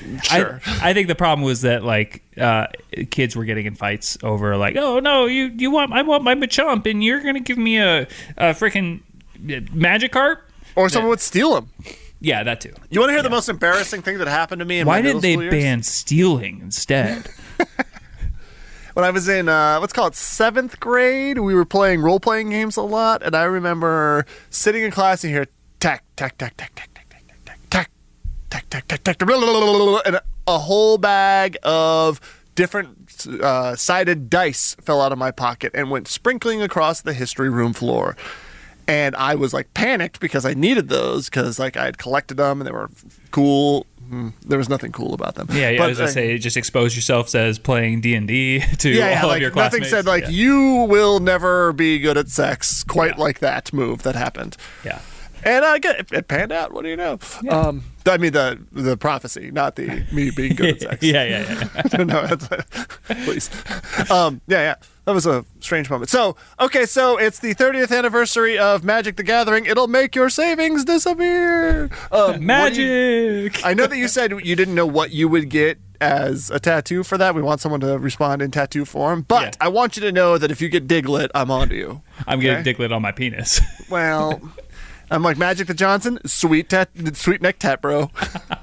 Sure. I, I think the problem was that like uh, kids were getting in fights over like, oh no, you you want I want my Machamp and you're gonna give me a, a freaking Magikarp, or someone would steal them. Yeah, that too. You want to hear yeah. the most embarrassing thing that happened to me in Why my didn't they middle school years? ban stealing instead? When I was in, uh, let's call it seventh grade, we were playing role-playing games a lot, and I remember sitting in class and hear tack, tack, tack, tack, tack, tack, tack, tack, tack, tack, tack, tack, tack, tack, and a whole bag of different uh, sided dice fell out of my pocket and went sprinkling across the history room floor. And I was like panicked because I needed those because like I had collected them and they were cool. There was nothing cool about them. Yeah, yeah. But, I was gonna uh, say, just expose yourself as playing D and D to yeah, yeah, all like, of your nothing classmates. said like yeah. you will never be good at sex. Quite Yeah. like that move that happened. Yeah. And I get it, it panned out. What do you know? Yeah. Um, I mean the the prophecy, not the me being good at sex. yeah, yeah, yeah. no, that's, please. Um, yeah, yeah. That was a strange moment. So, okay, so it's the thirtieth anniversary of Magic the Gathering. It'll make your savings disappear. Um, Magic! You, I know that you said you didn't know what you would get as a tattoo for that. We want someone to respond in tattoo form. But Yeah. I want you to know that if you get Diglett, I'm on to you. I'm okay? getting Diglett on my penis. Well, I'm like Magic the Johnson, sweet tat, sweet neck tat, bro.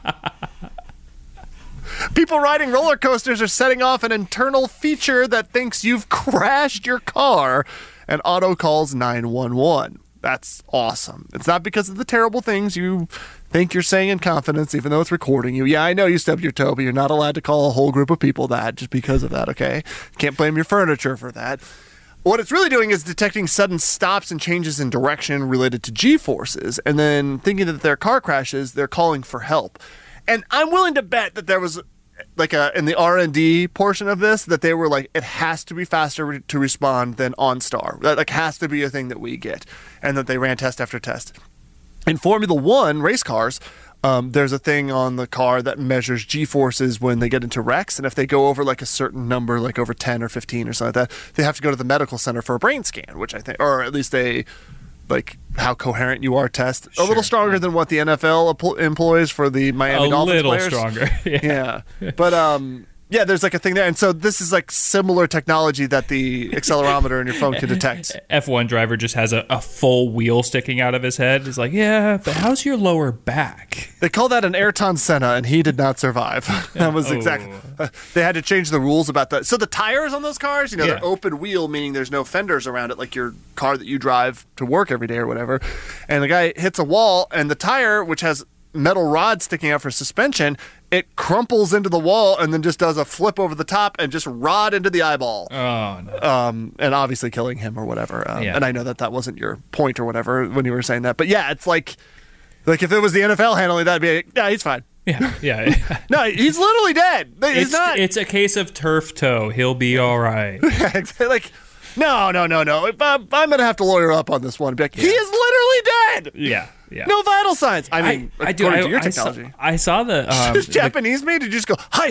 People riding roller coasters are setting off an internal feature that thinks you've crashed your car and auto calls nine one one. That's awesome. It's not because of the terrible things you think you're saying in confidence, even though it's recording you. Yeah, I know you stubbed your toe, but you're not allowed to call a whole group of people that just because of that, okay? Can't blame your furniture for that. What it's really doing is detecting sudden stops and changes in direction related to G-forces, and then thinking that they're car crashes, they're calling for help. And I'm willing to bet that there was, like, a, in the R and D portion of this, that they were like, it has to be faster re- to respond than OnStar. That, like, has to be a thing that we get. And that they ran test after test. In Formula One race cars, um, there's a thing on the car that measures G-forces when they get into wrecks. And if they go over, like, a certain number, like over ten or fifteen or something like that, they have to go to the medical center for a brain scan, which I think, or at least a, like, how coherent you are test. A little stronger than what the N F L employs for the Miami a Dolphins little players. stronger. yeah. yeah. But, um... yeah, there's like a thing there. And so this is like similar technology that the accelerometer in your phone can detect. F one driver just has a, a full wheel sticking out of his head. He's like, yeah, but how's your lower back? They call that an Ayrton Senna, and he did not survive. That was Oh. exactly. Uh, they had to change the rules about that. So the tires on those cars, you know, Yeah. they're open wheel, meaning there's no fenders around it, like your car that you drive to work every day or whatever. And the guy hits a wall, and the tire, which has metal rods sticking out for suspension, it crumples into the wall and then just does a flip over the top and just rod into the eyeball. Oh, no. Um, and obviously killing him or whatever. Um, Yeah. And I know that that wasn't your point or whatever when you were saying that. But yeah, it's like, like if it was the N F L handling that, it'd be like, yeah, he's fine. Yeah, yeah. No, he's literally dead. He's it's, not. it's a case of turf toe. He'll be all right. like, no, no, no, no. If I'm, I'm going to have to lawyer up on this one. Be like, he is literally dead. Yeah, yeah. No vital signs. I mean, I, I do. according I, to your I saw, technology. I saw the um, Japanese me? Did you just go, hi?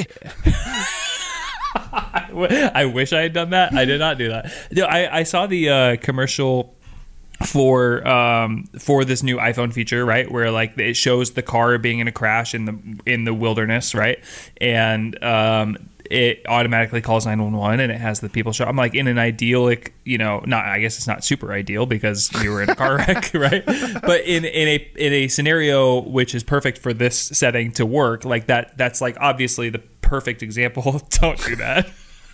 the, I wish I had done that. I did not do that. No, I, I saw the uh, commercial for um for this new iPhone feature, right, where like it shows the car being in a crash in the in the wilderness, right, and um it automatically calls nine one one and it has the people show. I'm like, in an idyllic, you know, not I guess it's not super ideal because you were in a car wreck, right? But in in a in a scenario which is perfect for this setting to work, like that that's like obviously the perfect example. Don't do that.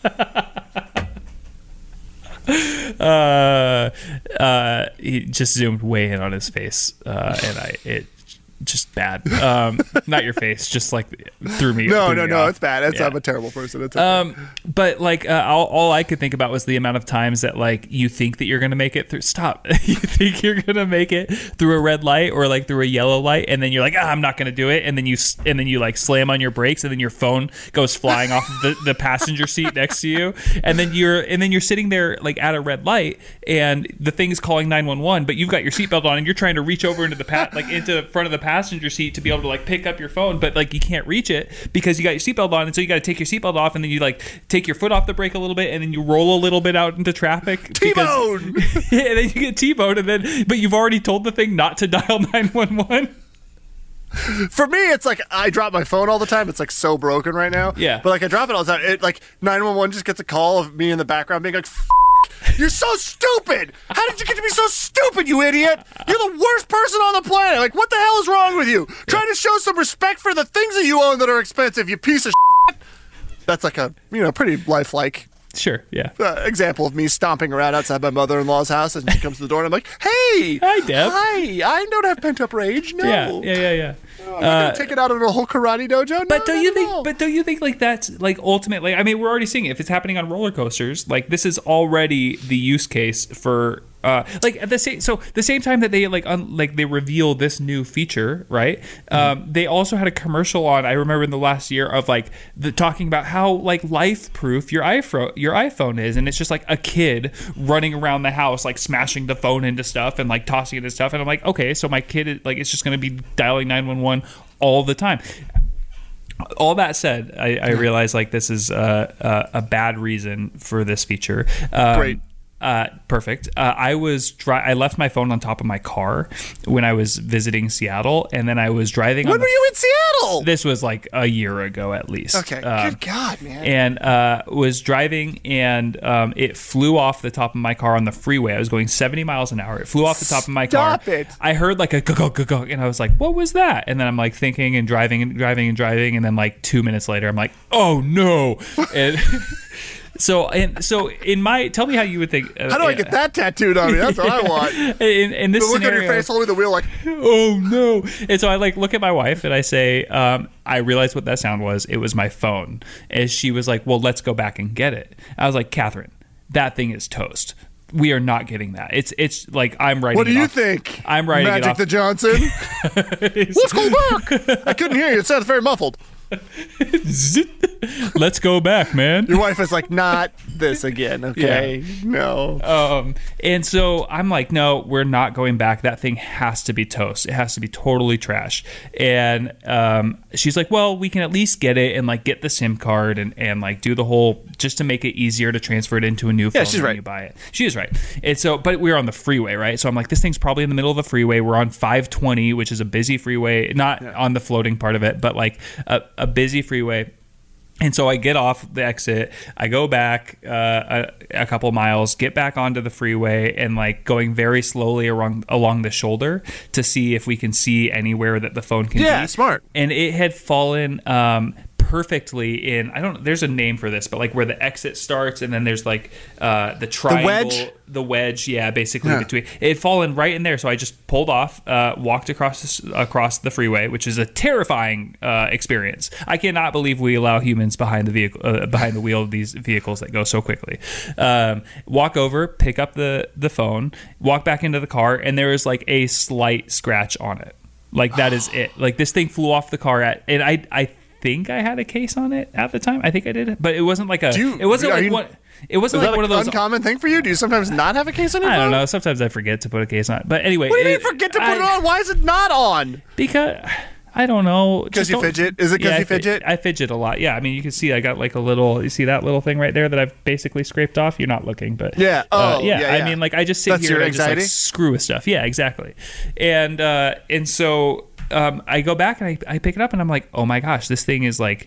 uh uh he just zoomed way in on his face, uh and I it just bad. Um not your face, just like threw me No, threw no, me no. off. It's bad. It's, Yeah. I'm a terrible person. It's okay. Um, but like uh, all, all I could think about was the amount of times that like you think that you're gonna make it through. Stop. You think you're gonna make it through a red light or like through a yellow light, and then you're like, ah, I'm not gonna do it, and then you s- and then you like slam on your brakes, and then your phone goes flying off of the, the passenger seat next to you, and then you're and then you're sitting there like at a red light, and the thing's calling nine one one, but you've got your seatbelt on, and you're trying to reach over into the pa- like into the front of the passenger seat to be able to like pick up your phone, but like you can't reach it because you got your seatbelt on, and so you got to take your seatbelt off, and then you like take your foot off the brake a little bit, and then you roll a little bit out into traffic. T-bone! Because, yeah, and then you get T-boned, and then but you've already told the thing not to dial nine one one. For me, it's like I drop my phone all the time. It's like so broken right now. Yeah. But like I drop it all the time. It like nine one one just gets a call of me in the background being like, F- "You're so stupid! How did you get to be so stupid, you idiot? You're the worst person on the planet. Like, what the hell is wrong with you? Try to show some respect for the things that you own that are expensive, you piece of shit." That's like a you know pretty lifelike. Sure, yeah. Uh, example of me stomping around outside my mother-in-law's house, and she comes to the door, and I'm like, "Hey, hi, Deb. Hi, I don't have pent-up rage. No, Yeah, yeah, yeah, yeah. Oh, I'm not uh, gonna take it out on a whole karate dojo. No, but don't you think? all. But don't you think like that's like ultimately? I mean, we're already seeing it. If it's happening on roller coasters, like this is already the use case for. Uh, like at the same, so the same time that they like un, like they reveal this new feature, right? Mm-hmm. Um, they also had a commercial on. I remember in the last year of like the talking about how like life proof your iPhone your iPhone is, and it's just like a kid running around the house like smashing the phone into stuff and like tossing it into stuff, and I'm like, okay, so my kid like it's just gonna be dialing nine one one all the time. All that said, I, I realize like this is uh, uh, a bad reason for this feature. Um, Great. Uh, perfect. Uh, I was dri- I left my phone on top of my car when I was visiting Seattle, and then I was driving. When on the were you in Seattle? This was like a year ago at least. Okay. Um, Good God, man. And uh, was driving, and um, it flew off the top of my car on the freeway. I was going seventy miles an hour. It flew off the top of my car. Stop it. I heard like a gug gug gug, and I was like, "What was that?" And then I'm like thinking and driving and driving and driving, and then like two minutes later, I'm like, "Oh no!" And So and so in my tell me how you would think. Uh, how do I get that tattooed on me? That's what I want. In, in this the look scenario, on your face, holding the wheel, like, oh no! And so I like look at my wife and I say, um, I realized what that sound was. It was my phone. And she was like, "Well, let's go back and get it." I was like, "Catherine, that thing is toast. We are not getting that. It's it's like I'm writing. What do it you off. think? I'm writing Magic it off. the Johnson. Let's go back. I couldn't hear you. It sounds very muffled. Let's go back, man. Your wife is like, not this again, okay? Yeah. No. Um, and so I'm like, no, we're not going back. That thing has to be toast. It has to be totally trash. And um, she's like, well, we can at least get it and like get the SIM card and, and like do the whole, just to make it easier to transfer it into a new phone yeah, she's when right. you buy it. She is right. And so, but we were on the freeway, right? So I'm like, this thing's probably in the middle of the freeway. We're on five twenty, which is a busy freeway, not yeah. on the floating part of it, but like a, a busy freeway. And so I get off the exit, I go back uh, a, a couple miles, get back onto the freeway, and like going very slowly along along the shoulder to see if we can see anywhere that the phone can yeah, be. Yeah, smart. And it had fallen um, perfectly in, I don't, there's a name for this, but like where the exit starts and then there's like uh, the triangle. The wedge? The wedge, yeah, basically yeah. between. It had fallen right in there, so I just pulled off, uh, walked across across the freeway, which is a terrifying uh, experience. I cannot believe we allow humans behind the vehicle, uh, behind the wheel of these vehicles that go so quickly. Um, walk over, pick up the the phone, walk back into the car, and there is like a slight scratch on it. Like that is it. Like this thing flew off the car at, and I I think I had a case on it at the time. I think I did, but it wasn't like a. You, it wasn't like you, one. It wasn't is like that one an of those uncommon thing for you? Do you sometimes not have a case on your I phone? don't know. Sometimes I forget to put a case on it. But anyway, what do you it, mean forget to put I, it on? Why is it not on? Because I don't know. Because you fidget? Is it because yeah, you fidget? I fidget a lot. Yeah, I mean, you can see I got like a little. You see that little thing right there that I've basically scraped off. You're not looking, but yeah. Oh, uh, yeah, yeah, yeah. I mean, like I just sit That's here your and I just anxiety? like screw with stuff. Yeah, exactly. And uh, and so um, I go back and I, I pick it up and I'm like, oh my gosh, this thing is like.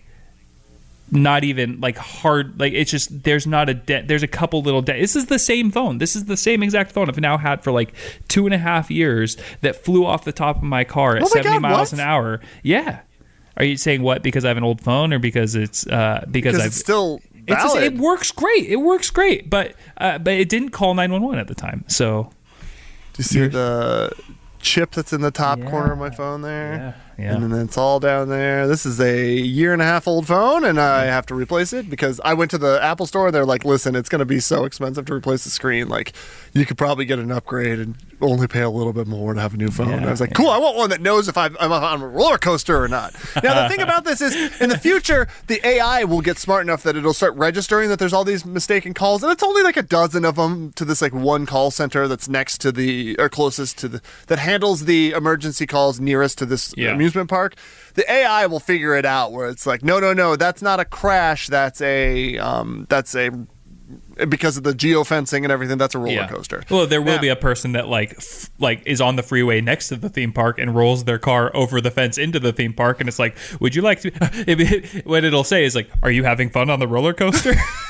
Not even like hard, like it's just there's not a dent. There's a couple little dents. This is the same phone. This is the same exact phone I've now had for like two and a half years that flew off the top of my car at oh my seventy God, miles what? an hour. Yeah. Are you saying what? Because I have an old phone, or because it's uh, because, because I've, it's still it's just, valid. it works great. It works great, but uh, but it didn't call nine one one at the time. So do you see the chip that's in the top yeah. corner of my phone there? Yeah. Yeah. And then it's all down there. This is a year and a half old phone, and I have to replace it because I went to the Apple store and they're like, listen, it's going to be so expensive to replace the screen. Like, you could probably get an upgrade and only pay a little bit more to have a new phone. Yeah, and I was like, yeah. cool, I want one that knows if I'm, I'm on a roller coaster or not. Now, the thing about this is, in the future, the A I will get smart enough that it'll start registering that there's all these mistaken calls, and it's only like a dozen of them to this like one call center that's next to the, or closest to the, that handles the emergency calls nearest to this Yeah. amusement park. The A I will figure it out where it's like, no, no, no, that's not a crash. That's a, um, that's a because of the geofencing and everything. That's a roller Yeah. coaster. Well, there will Yeah. be a person that like f- like is on the freeway next to the theme park and rolls their car over the fence into the theme park, and it's like, would you like to? It, it, what it'll say is like, are you having fun on the roller coaster?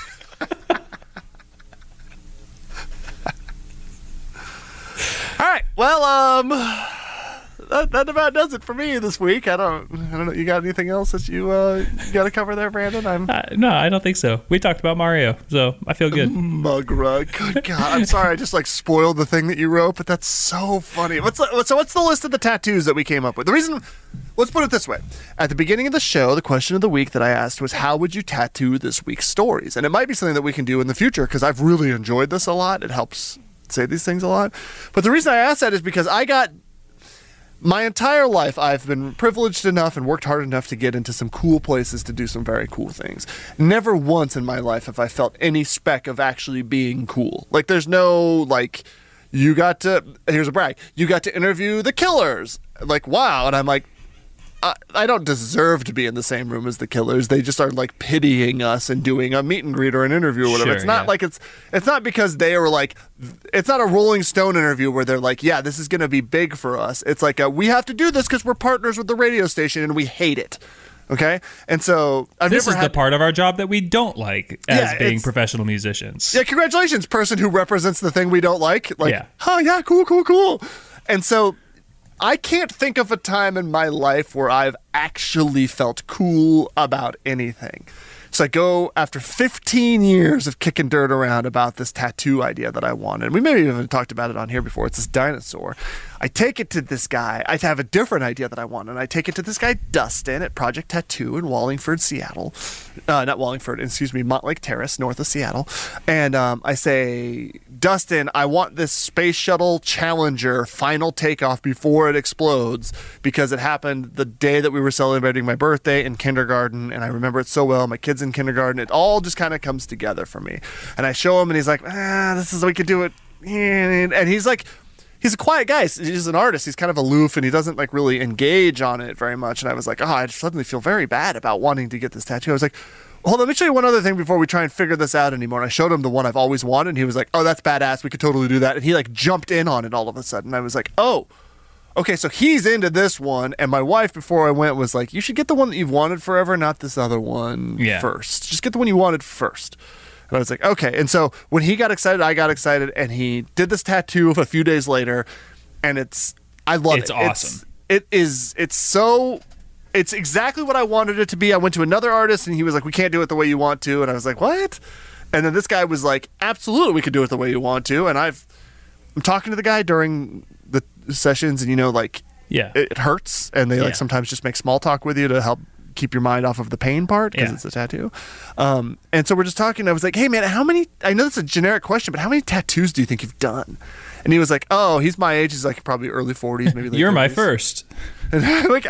All right. Well, um, that, that about does it for me this week. I don't, I don't know. You got anything else that you uh, got to cover there, Brandon? I'm uh, no, I don't think so. We talked about Mario, so I feel good. Mugrug. Good God. I'm sorry. I just like spoiled the thing that you wrote, but that's so funny. What's the, so? What's the list of the tattoos that we came up with? The reason. Let's put it this way. At the beginning of the show, the question of the week that I asked was, how would you tattoo this week's stories? And it might be something that we can do in the future because I've really enjoyed this a lot. It helps say these things a lot. But the reason I asked that is because I got my entire life I've been privileged enough and worked hard enough to get into some cool places to do some very cool things. Never once in my life have I felt any speck of actually being cool. Like there's no like you got to here's a brag. You got to interview the Killers. Like wow, and I'm like I, I don't deserve to be in the same room as the Killers. They just are like pitying us and doing a meet and greet or an interview or whatever. Sure, it's not yeah. like it's it's not because they were like it's not a Rolling Stone interview where they're like, yeah, this is going to be big for us. It's like a, we have to do this because we're partners with the radio station and we hate it. Okay, and so I've this never is had the part of our job that we don't like as Yeah, being it's- professional musicians. Yeah, congratulations, person who represents the thing we don't like. Like, Yeah. oh yeah, cool, cool, cool. And so I can't think of a time in my life where I've actually felt cool about anything. So I go after fifteen years of kicking dirt around about this tattoo idea that I wanted. We maybe even talked about it on here before. It's this dinosaur. I take it to this guy. I have a different idea that I want, and I take it to this guy, Dustin, at Project Tattoo in Wallingford, Seattle. Uh, not Wallingford, excuse me, Montlake Terrace, north of Seattle. And um, I say, Dustin, I want this Space Shuttle Challenger final takeoff before it explodes because it happened the day that we were celebrating my birthday in kindergarten, and I remember it so well. My kids in kindergarten, it all just kind of comes together for me. And I show him, and he's like, ah, this is we could do it. And he's like, he's a quiet guy. He's an artist. He's kind of aloof, and he doesn't like really engage on it very much. And I was like, oh, I suddenly feel very bad about wanting to get this tattoo. I was like, hold on, let me show you one other thing before we try and figure this out anymore. And I showed him the one I've always wanted, and he was like, oh, that's badass. We could totally do that. And he like jumped in on it all of a sudden. I was like, oh, okay, so he's into this one. And my wife, before I went, was like, you should get the one that you've wanted forever, not this other one Yeah. first. Just get the one you wanted first. And I was like, okay. And so when he got excited, I got excited, and he did this tattoo a few days later, and it's, I love It's it. awesome. It's, it is, it's so, it's exactly what I wanted it to be. I went to another artist, and he was like, we can't do it the way you want to. And I was like, what? And then this guy was like, absolutely, we could do it the way you want to. And I've, I'm talking to the guy during the sessions, and you know, like, Yeah. it, it hurts, and they like Yeah. sometimes just make small talk with you to help keep your mind off of the pain part because Yeah. it's a tattoo. Um, and so we're just talking. I was like, hey man, how many, I know that's a generic question, but how many tattoos do you think you've done? And he was like, oh, he's my age. He's like probably early forties, maybe late You're my thirties. first. And I'm like,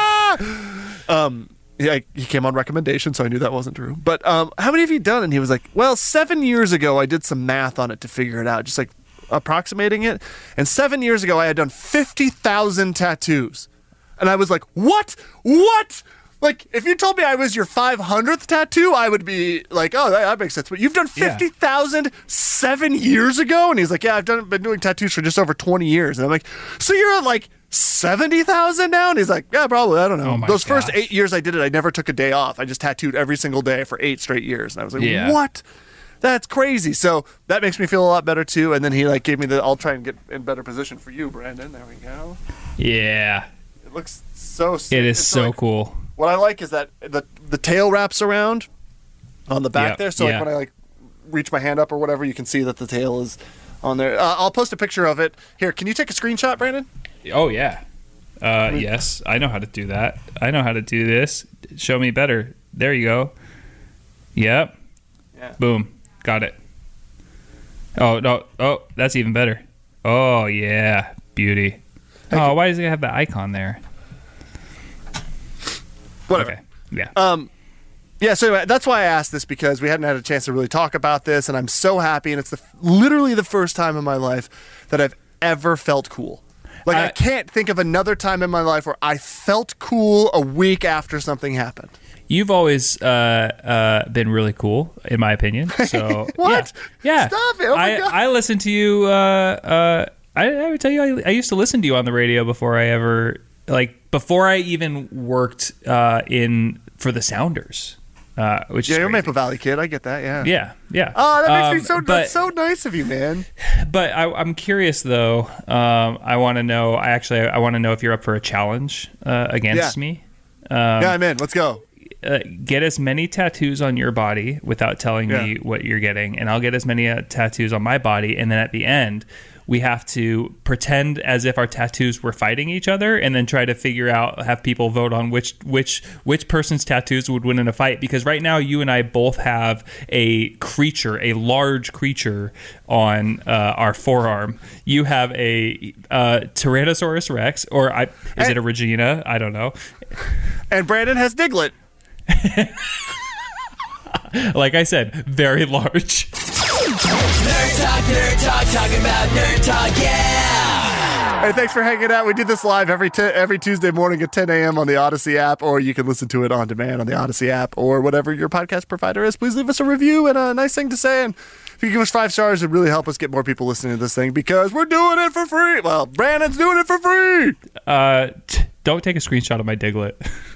ah! Um, yeah, he came on recommendation, so I knew that wasn't true. But um, how many have you done? And he was like, well, seven years ago, I did some math on it to figure it out, just like approximating it. And seven years ago, I had done fifty thousand tattoos. And I was like, what? What? Like, if you told me I was your five hundredth tattoo, I would be like, oh, that, that makes sense. But you've done Yeah. fifty thousand seven years ago? And he's like, yeah, I've done been doing tattoos for just over twenty years. And I'm like, so you're at like seventy thousand now? And he's like, yeah, probably. I don't know. Oh my Those first gosh. eight years I did it, I never took a day off. I just tattooed every single day for eight straight years. And I was like, Yeah. what? That's crazy. So that makes me feel a lot better too. And then he like gave me the, I'll try and get in better position for you, Brandon. There we go. Yeah. It looks so sick. It is It's so like- cool. What I like is that the the tail wraps around on the back Yep, there. So yeah. like when I like reach my hand up or whatever, you can see that the tail is on there. Uh, I'll post a picture of it. Here, can you take a screenshot, Brandon? Oh yeah. Uh, yes, I know how to do that. I know how to do this. Show me better. There you go. Yep. Yeah. Boom. Got it. Oh no. Oh, that's even better. Oh yeah. Beauty. Oh, why does it have the icon there? Whatever. Okay. Yeah. Um, yeah, so anyway, that's why I asked this, because we hadn't had a chance to really talk about this, and I'm so happy, and it's the, literally the first time in my life that I've ever felt cool. Like, I, I- can't think of another time in my life where I felt cool a week after something happened. you've always uh, uh, been really cool, in my opinion. So what? Yeah, yeah. Stop it! Oh my I, God. I listen to you. Uh, uh, I, I would tell you, I, I used to listen to you on the radio before I ever like before I even worked uh, in for the Sounders. Uh, which yeah, is you're a crazy. Maple Valley kid. I get that. Yeah. Yeah, yeah. Oh, that makes um, me so. but, That's so nice of you, man. But I, I'm curious though. Um, I want to know. I actually I want to know if you're up for a challenge uh, against Yeah. me. Um, yeah, I'm in. Let's go. Uh, get as many tattoos on your body without telling Yeah. me what you're getting, and I'll get as many uh, tattoos on my body, and then at the end we have to pretend as if our tattoos were fighting each other, and then try to figure out, have people vote on which which which person's tattoos would win in a fight. Because right now you and I both have a creature, a large creature on uh, our forearm. You have a uh, Tyrannosaurus Rex, or I, is and, it a Regina? I don't know. And Brandon has Diglett. Like I said, very large. Nerd Talk, Nerd Talk, talking about Nerd Talk, yeah! Hey, thanks for hanging out. We do this live every t- every Tuesday morning at ten a.m. on the Odyssey app, or you can listen to it on demand on the Odyssey app, or whatever your podcast provider is. Please leave us a review and a nice thing to say, and if you give us five stars, it would really help us get more people listening to this thing, because we're doing it for free. Well, Brandon's doing it for free. Uh, t- don't take a screenshot of my Diglett.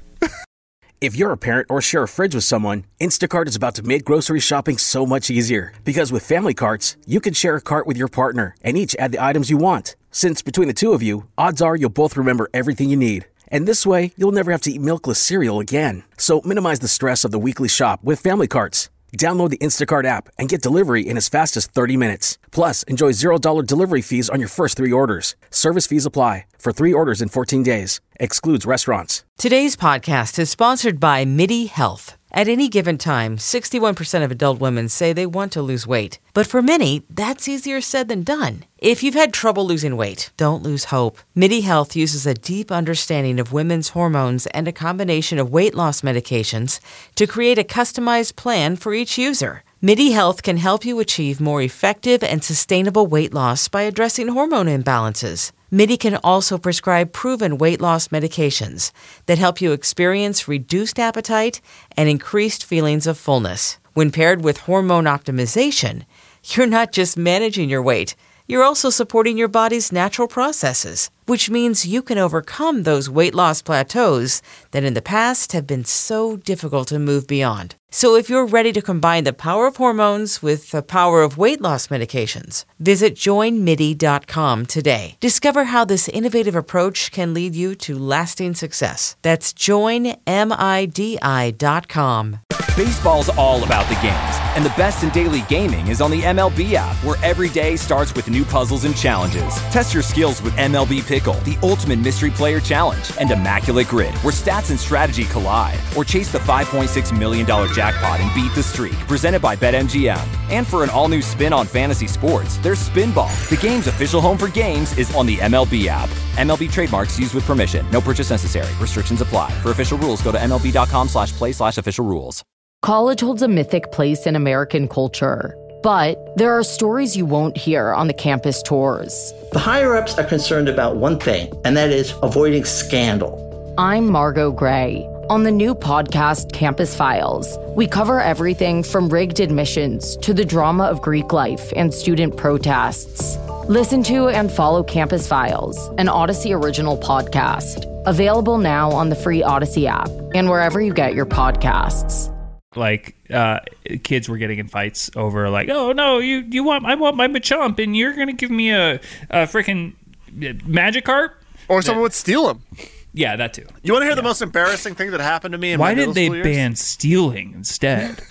If you're a parent or share a fridge with someone, Instacart is about to make grocery shopping so much easier. Because with Family Carts, you can share a cart with your partner and each add the items you want. Since between the two of you, odds are you'll both remember everything you need. And this way, you'll never have to eat milkless cereal again. So minimize the stress of the weekly shop with Family Carts. Download the Instacart app and get delivery in as fast as thirty minutes. Plus, enjoy zero dollars delivery fees on your first three orders. Service fees apply for three orders in fourteen days. Excludes restaurants. Today's podcast is sponsored by MIDI Health. At any given time, sixty-one percent of adult women say they want to lose weight. But for many, that's easier said than done. If you've had trouble losing weight, don't lose hope. MIDI Health uses a deep understanding of women's hormones and a combination of weight loss medications to create a customized plan for each user. MIDI Health can help you achieve more effective and sustainable weight loss by addressing hormone imbalances. MIDI can also prescribe proven weight loss medications that help you experience reduced appetite and increased feelings of fullness. When paired with hormone optimization, you're not just managing your weight, you're also supporting your body's natural processes, which means you can overcome those weight loss plateaus that in the past have been so difficult to move beyond. So if you're ready to combine the power of hormones with the power of weight loss medications, visit join midi dot com today. Discover how this innovative approach can lead you to lasting success. That's join midi dot com. Baseball's all about the games, and the best in daily gaming is on the M L B app, where every day starts with new puzzles and challenges. Test your skills with M L B Pickle, the ultimate mystery player challenge, and Immaculate Grid, where stats and strategy collide. Or chase the five point six million dollars jackpot and beat the streak, presented by BetMGM. And for an all-new spin on fantasy sports, there's Spinball. The game's official home for games is on the M L B app. M L B trademarks used with permission. No purchase necessary. Restrictions apply. For official rules, go to mlb.com slash play slash official rules. College holds a mythic place in American culture, but there are stories you won't hear on the campus tours. The higher-ups are concerned about one thing, and that is avoiding scandal. I'm Margot Gray. On the new podcast, Campus Files, we cover everything from rigged admissions to the drama of Greek life and student protests. Listen to and follow Campus Files, an Odyssey original podcast. Available now on the free Odyssey app and wherever you get your podcasts. Like uh, kids were getting in fights over like, oh no, you you want I want my Machamp and you're gonna give me a, a freaking Magikarp, or someone would steal them. Yeah, that too. You want to hear yeah. the most embarrassing thing that happened to me in Why my middle did they school years? ban stealing instead?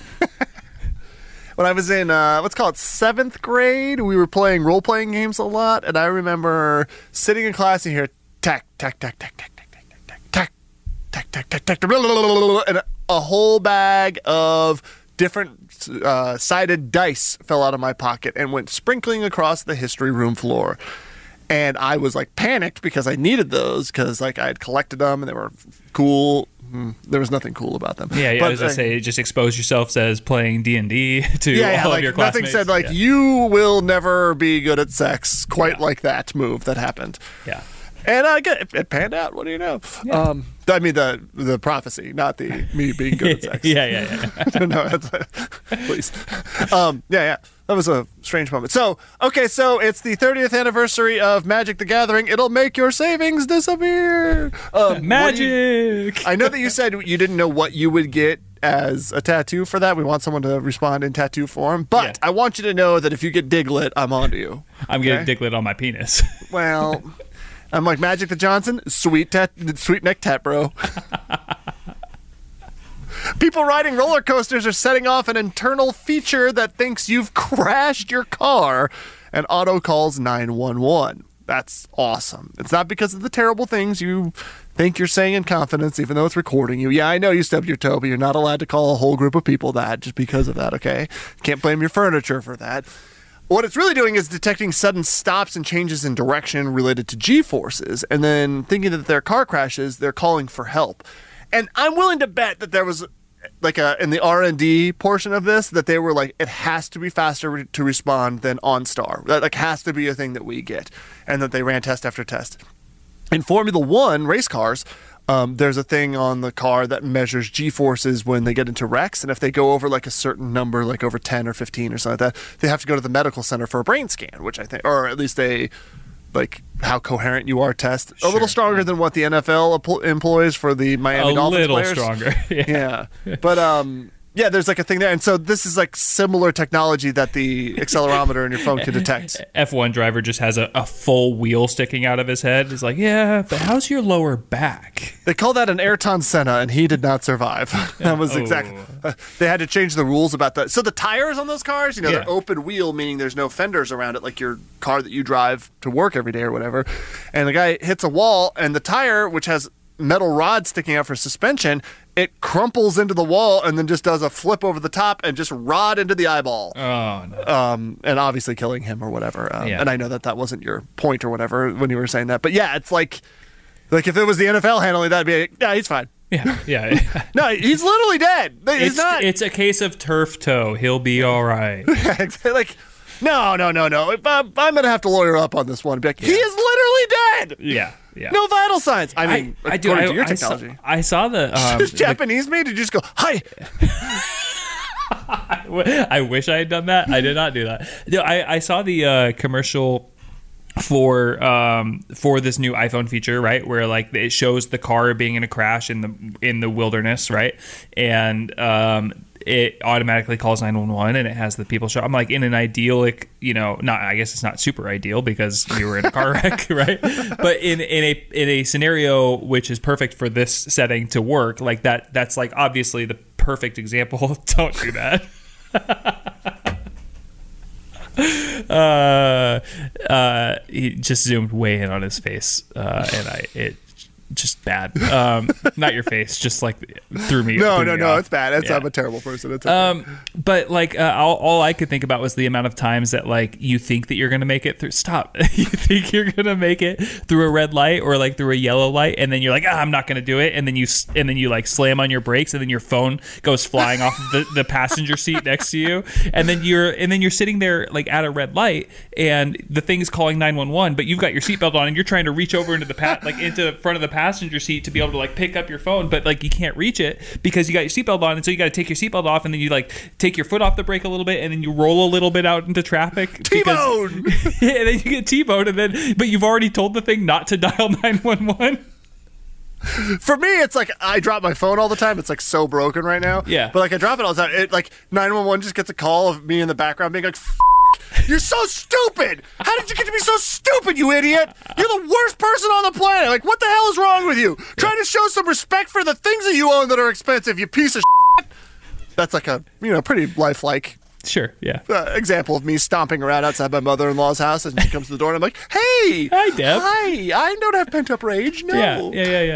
When I was in, uh, let's call it seventh grade, we were playing role-playing games a lot, and I remember sitting in class and hear tack, tack, tack, tack, tack, tack, tack, tack, tack, tack, tack, tack, tack, and a whole bag of different uh, sided dice fell out of my pocket and went sprinkling across the history room floor. And I was like panicked because I needed those because like I had collected them and they were cool. There was nothing cool about them. Yeah, yeah. But, I was gonna uh, say, just expose yourself as playing D and D to yeah, yeah, all like, of your nothing classmates. said like yeah. you will never be good at sex. Quite yeah. like that move that happened. Yeah. And I get it, it panned out. What do you know? Yeah. Um, I mean the the prophecy, not the me being good at sex. yeah, yeah, yeah. no, that's, please. Um, yeah, yeah. That was a strange moment. So, okay, so it's the thirtieth anniversary of Magic the Gathering. It'll make your savings disappear. Um, Magic. You, I know that you said you didn't know what you would get as a tattoo for that. We want someone to respond in tattoo form. But yeah. I want you to know that if you get Diglett, I'm onto you. I'm okay? getting Diglett on my penis. Well, I'm like Magic the Johnson, sweet tat, sweet neck tat, bro. People riding roller coasters are setting off an internal feature that thinks you've crashed your car and auto calls nine one one. That's awesome. It's not because of the terrible things you think you're saying in confidence, even though it's recording you. Yeah, I know you stubbed your toe, but you're not allowed to call a whole group of people that just because of that, okay? Can't blame your furniture for that. What it's really doing is detecting sudden stops and changes in direction related to G-forces, and then thinking that their car crashes, they're calling for help. And I'm willing to bet that there was like a in the R and D portion of this that they were like, it has to be faster re- to respond than OnStar. That like has to be a thing that we get, and that they ran test after test. In Formula One race cars, um, there's a thing on the car that measures G-forces when they get into wrecks, and if they go over like a certain number, like over ten or fifteen or something like that, they have to go to the medical center for a brain scan, which I think, or at least a like how coherent you are test. Sure. A little stronger than what the N F L employs for the Miami a Dolphins little players. Stronger. Yeah. yeah. But um yeah, there's like a thing there. And so this is like similar technology that the accelerometer in your phone can detect. F one driver just has a, a full wheel sticking out of his head. He's like, yeah, but how's your lower back? They call that an Ayrton Senna, and he did not survive. That was Oh. exactly. Uh, they had to change the rules about that. So the tires on those cars, you know, Yeah. they're open wheel, meaning there's no fenders around it, like your car that you drive to work every day or whatever. And the guy hits a wall, and the tire, which has metal rods sticking out for suspension, it crumples into the wall and then just does a flip over the top and just rod into the eyeball. Oh, no. Um, and obviously killing him or whatever. Um, Yeah. And I know that that wasn't your point or whatever when you were saying that. But yeah, it's like, like if it was the N F L handling that, it'd be like, yeah, he's fine. Yeah, yeah. No, he's literally dead. He's it's, not. it's a case of turf toe. He'll be all right. like, no, no, no, no. If I'm, I'm going to have to lawyer up on this one. And be like, he is literally dead. Yeah, yeah. No vital signs. I mean, I, I do. according I, to your I saw, technology. I saw the um, Just Japanese made to just go, hi. I, w- I wish I had done that. I did not do that. No, I, I saw the uh, commercial for um for this new iPhone feature, right, where like it shows the car being in a crash in the in the wilderness, right, and um it automatically calls nine one one and it has the people show. I'm like, in an idyllic, you know, not I guess it's not super ideal because we were in a car wreck, right? But in in a in a scenario which is perfect for this setting to work, like that, that's like obviously the perfect example. Don't do that. uh, uh, he just zoomed way in on his face, uh, and I it just bad. Um, not your face, just like threw me. No, threw no, me no. off. It's bad. It's, Yeah. I'm a terrible person. It's okay. Um, but like uh, all, all I could think about was the amount of times that like you think that you're gonna make it through. Stop. You think you're gonna make it through a red light or like through a yellow light, and then you're like, ah, I'm not gonna do it, and then you s- and then you like slam on your brakes, and then your phone goes flying off of the, the passenger seat next to you, and then you're and then you're sitting there like at a red light, and the thing's calling nine one one, but you've got your seatbelt on, and you're trying to reach over into the pa- like into the front of the passenger seat to be able to like pick up your phone, but like you can't reach it because you got your seatbelt on, and so you got to take your seatbelt off, and then you like take your foot off the brake a little bit, and then you roll a little bit out into traffic. T-bone! Because, yeah, then you get T-boned, and then but you've already told the thing not to dial nine one one. For me, it's like I drop my phone all the time. It's like so broken right now. Yeah. But like I drop it all the time. It like nine one one just gets a call of me in the background being like, F- you're so stupid. How did you get to be so stupid, you idiot? You're the worst person on the planet. Like, what the hell is wrong with you? Yeah. Try to show some respect for the things that you own that are expensive, you piece of shit. That's like a, you know, pretty lifelike Sure, yeah. Uh, example of me stomping around outside my mother-in-law's house, and she comes to the door, and I'm like, "Hey, hi, Deb. Hi, I don't have pent-up rage. No, Yeah, yeah, yeah, yeah.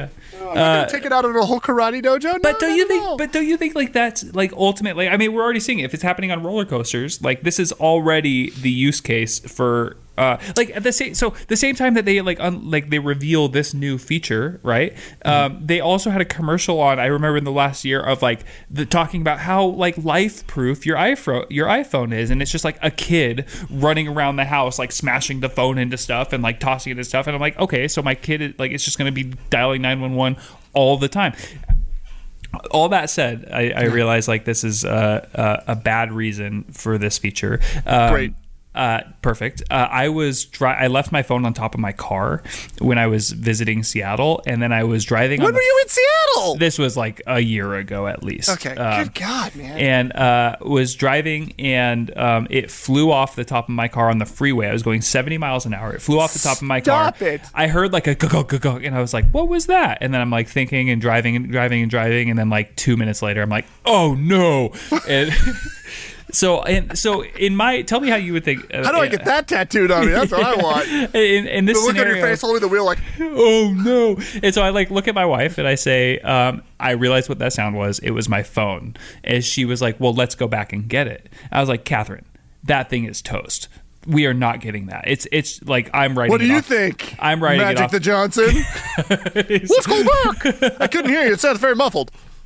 I'm uh, gonna take it out of a whole karate dojo. No, but don't no, you no, think? no. But don't you think like that's like ultimately? I mean, we're already seeing it. If it's happening on roller coasters, like this is already the use case for. Uh, like at the same, so the same time that they like un, like they reveal this new feature, right? Um, mm-hmm. They also had a commercial on. I remember in the last year of like the talking about how like life proof your iPhone your iPhone is, and it's just like a kid running around the house like smashing the phone into stuff and like tossing it into stuff, and I'm like, okay, so my kid is, like it's just going to be dialing nine one one all the time. All that said, I, I realize like this is uh, uh, a bad reason for this feature. Um, Great. Uh, perfect. Uh, I was dri- I left my phone on top of my car when I was visiting Seattle, and then I was driving. When on the were you in Seattle? This was like a year ago at least. Okay. Um, Good God, man. And uh, was driving, and um, it flew off the top of my car on the freeway. I was going seventy miles an hour. It flew off the top of my car. Stop it. I heard like a go go go, and I was like, "What was that?" And then I'm like thinking and driving and driving and driving, and then like two minutes later, I'm like, "Oh no!" And So and so in my tell me how you would think. Uh, how do I get that tattooed on me? That's what I want. In, in this the look scenario, on your face, holding the wheel, like, oh no! And so I like look at my wife and I say, um, I realized what that sound was. It was my phone. And she was like, "Well, let's go back and get it." I was like, "Catherine, that thing is toast. We are not getting that. It's it's like I'm writing. What do it you off. think? I'm writing Magic it off. the Johnson. Let's go back. I couldn't hear you. It sounds very muffled.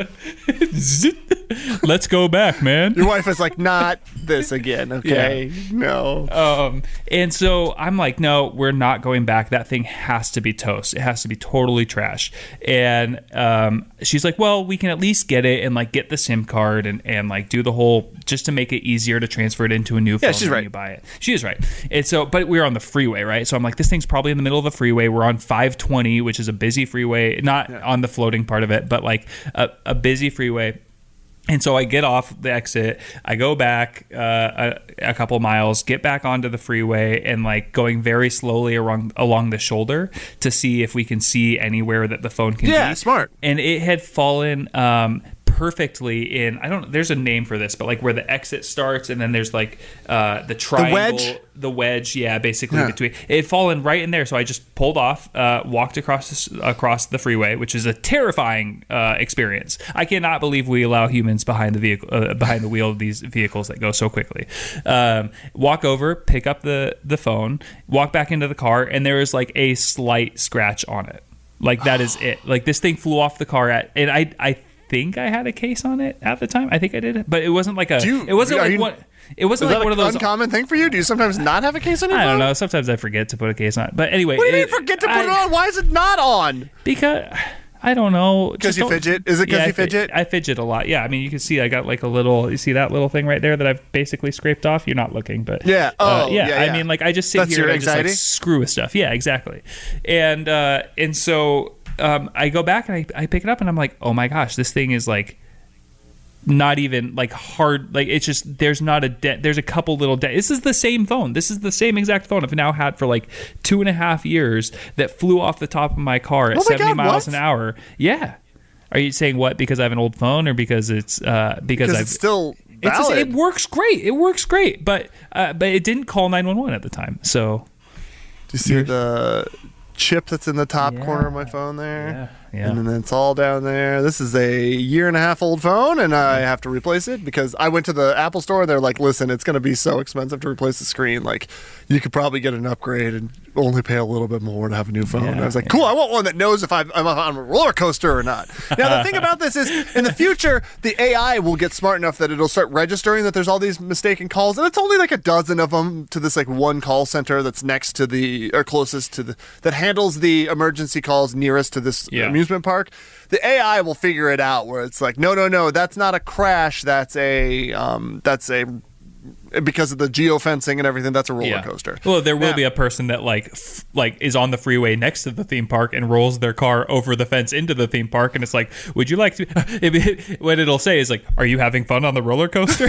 Let's go back, man. Your wife is like, not this again, okay? Yeah. No. Um, and so I'm like, no, we're not going back. That thing has to be toast. It has to be totally trash. And um, she's like, well, we can at least get it and like get the SIM card and, and like do the whole, just to make it easier to transfer it into a new phone yeah, she's when right. you buy it. She is right. And so, but we were on the freeway, right? So I'm like, this thing's probably in the middle of the freeway. We're on five twenty, which is a busy freeway, not yeah. on the floating part of it, but like a, a busy freeway. And so I get off the exit, I go back uh, a, a couple miles, get back onto the freeway, and like going very slowly along along the shoulder to see if we can see anywhere that the phone can yeah, be. Yeah, smart. And it had fallen um, perfectly in, I don't, there's a name for this, but like where the exit starts and then there's like uh, the triangle. The wedge? The wedge, yeah, basically yeah. between. It had fallen right in there, so I just pulled off, uh, walked across this, across the freeway, which is a terrifying uh, experience. I cannot believe we allow humans behind the vehicle, uh, behind the wheel of these vehicles that go so quickly. Um, walk over, pick up the the phone, walk back into the car, and there is like a slight scratch on it. Like that is it. Like this thing flew off the car at, and I I think I had a case on it at the time. I think I did, but it wasn't like a. Do you, it wasn't like you, one. It wasn't is like that one an of those uncommon thing for you. Do you sometimes not have a case on your I phone? don't know. Sometimes I forget to put a case on. But anyway, what do you it, mean forget to put I, it on? Why is it not on? Because I don't know. Because you fidget? Is it because yeah, you fidget? I fidget a lot. Yeah, I mean, you can see I got like a little. You see that little thing right there that I've basically scraped off. You're not looking, but yeah. Oh, uh, yeah, yeah, yeah. I mean, like I just sit That's here your and I just like screw with stuff. Yeah, exactly. And uh, and so um, I go back and I, I pick it up and I'm like, oh my gosh, this thing is like. Not even like hard, like it's just there's not a dent. There's a couple little dents. This is the same phone. This is the same exact phone I've now had for like two and a half years that flew off the top of my car at oh my seventy God, miles what? an hour. Yeah. Are you saying what? Because I have an old phone, or because it's uh, because, because I've it's still it's valid. Just, it works great. It works great, but uh, but it didn't call nine one one at the time. So do you see the chip that's in the top yeah. corner of my phone there? Yeah. Yeah. And then it's all down there. This is a year and a half old phone, and I have to replace it because I went to the Apple store and they're like, listen, it's going to be so expensive to replace the screen. Like, you could probably get an upgrade and only pay a little bit more to have a new phone. Yeah, and I was like, yeah. cool, I want one that knows if I'm, I'm on a roller coaster or not. Now, the thing about this is, in the future, the A I will get smart enough that it'll start registering that there's all these mistaken calls, and it's only like a dozen of them to this like one call center that's next to the, or closest to the, that handles the emergency calls nearest to this Yeah. amusement park. The A I will figure it out where it's like, no, no, no, that's not a crash. That's a, um, that's a, because of the geofencing and everything, that's a roller Yeah. coaster. Well, there will Yeah. be a person that like f- like is on the freeway next to the theme park and rolls their car over the fence into the theme park, and it's like, would you like to? It, it, what it'll say is like, are you having fun on the roller coaster?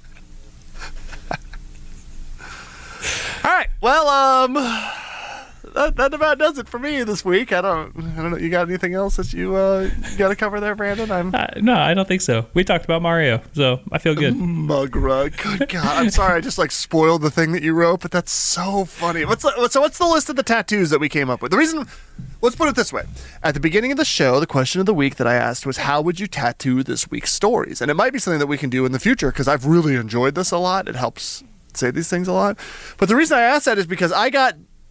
All right. Well, um, that, that about does it for me this week. I don't, I don't know. You got anything else that you uh, got to cover there, Brandon? I'm uh, no, I don't think so. We talked about Mario, so I feel good. Mugra, good God! I'm sorry, I just like spoiled the thing that you wrote, but that's so funny. What's the, so? What's the list of the tattoos that we came up with? The reason, let's put it this way: at the beginning of the show, the question of the week that I asked was, "How would you tattoo this week's stories?" And it might be something that we can do in the future because I've really enjoyed this a lot. It helps say these things a lot. But the reason I asked that is because I got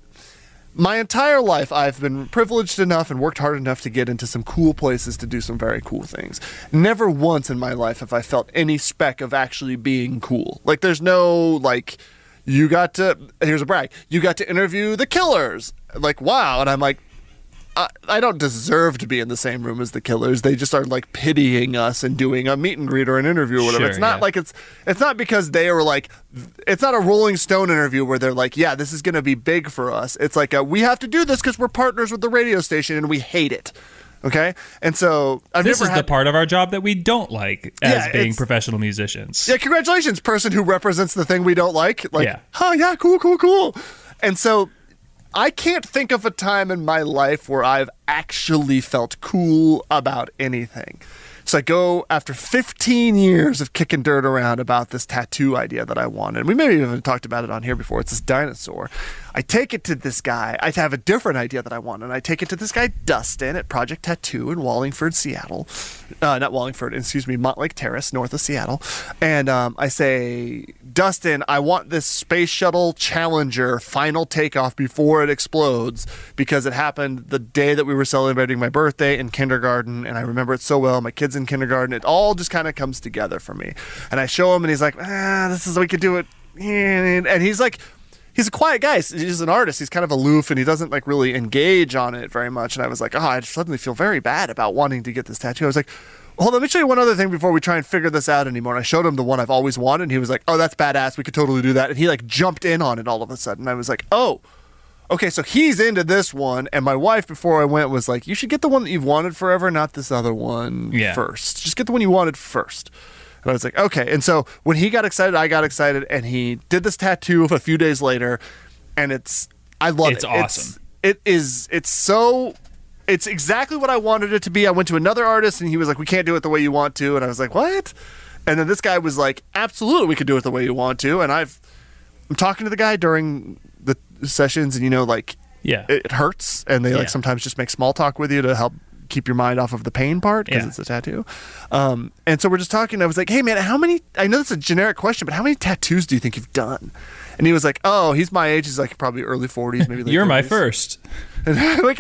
my entire life I've been privileged enough and worked hard enough to get into some cool places to do some very cool things. Never once in my life have I felt any speck of actually being cool. Like there's no like you got to here's a brag. You got to interview the Killers. Like wow, and I'm like I, I don't deserve to be in the same room as the Killers. They just are like pitying us and doing a meet and greet or an interview or whatever. Sure, it's not yeah. like it's it's not because they were like it's not a Rolling Stone interview where they're like, yeah, this is going to be big for us. It's like a, we have to do this because we're partners with the radio station and we hate it. Okay, and so I've this never is had, the part of our job that we don't like as Yeah, being it's- professional musicians. Yeah, congratulations, person who represents the thing we don't like. Like, Yeah. oh yeah, cool, cool, cool. And so I can't think of a time in my life where I've actually felt cool about anything. So I go after fifteen years of kicking dirt around about this tattoo idea that I wanted. We maybe even talked about it on here before. It's this dinosaur. I take it to this guy. I have a different idea that I want, and I take it to this guy, Dustin, at Project Tattoo in Wallingford, Seattle. Uh, not Wallingford, excuse me, Montlake Terrace, north of Seattle. And um, I say, Dustin, I want this Space Shuttle Challenger final takeoff before it explodes because it happened the day that we were celebrating my birthday in kindergarten, and I remember it so well. My kid's in kindergarten. It all just kind of comes together for me. And I show him, and he's like, ah, this is, we could do it. And he's like, he's a quiet guy. He's an artist. He's kind of aloof, and he doesn't like really engage on it very much. And I was like, oh, I suddenly feel very bad about wanting to get this tattoo. I was like, hold on, let me show you one other thing before we try and figure this out anymore. And I showed him the one I've always wanted, and he was like, oh, that's badass. We could totally do that. And he like jumped in on it all of a sudden. I was like, oh, okay, so he's into this one. And my wife, before I went, was like, you should get the one that you've wanted forever, not this other one Yeah. first. Just get the one you wanted first. And I was like, okay. And so when he got excited, I got excited, and he did this tattoo a few days later, and it's, I love It's it. awesome. It's, it is, it's so, it's exactly what I wanted it to be. I went to another artist, and he was like, we can't do it the way you want to. And I was like, what? And then this guy was like, absolutely, we could do it the way you want to. And I've, I'm talking to the guy during the sessions, and you know, like, Yeah. it, it hurts, and they like Yeah. sometimes just make small talk with you to help keep your mind off of the pain part because Yeah. it's a tattoo. Um, and so we're just talking. I was like, hey man, how many, I know it's a generic question, but how many tattoos do you think you've done? And he was like, oh, he's my age. He's like probably early forties, maybe late You're my thirties. first. And I'm like,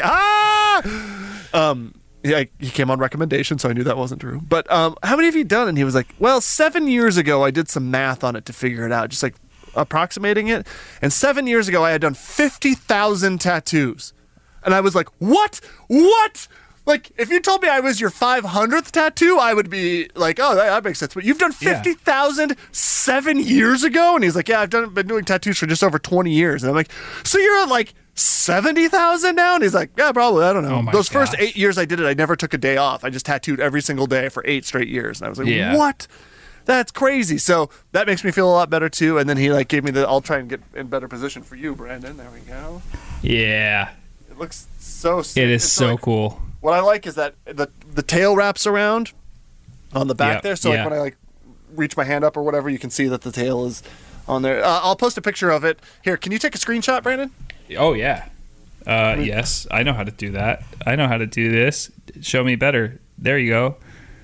ah! Um, yeah, he came on recommendation, so I knew that wasn't true. But um, how many have you done? And he was like, well, seven years ago, I did some math on it to figure it out, just like approximating it. And seven years ago, I had done fifty thousand tattoos. And I was like, what? What? Like, if you told me I was your five hundredth tattoo, I would be like, oh, that, that makes sense. But you've done Yeah. fifty thousand seven years ago? And he's like, yeah, I've done been doing tattoos for just over twenty years. And I'm like, so you're at like seventy thousand now? And he's like, yeah, probably. I don't know. Oh my Those first gosh. eight years I did it, I never took a day off. I just tattooed every single day for eight straight years. And I was like, Yeah. what? That's crazy. So that makes me feel a lot better too. And then he like gave me the, I'll try and get in better position for you, Brandon. There we go. Yeah. It looks so sick. It is It's so like- cool. What I like is that the the tail wraps around on the back Yep, there. So yeah. like when I like reach my hand up or whatever, you can see that the tail is on there. Uh, I'll post a picture of it. Here, can you take a screenshot, Brandon? Oh, yeah. Uh, yes, I know how to do that. I know how to do this. Show me better. There you go.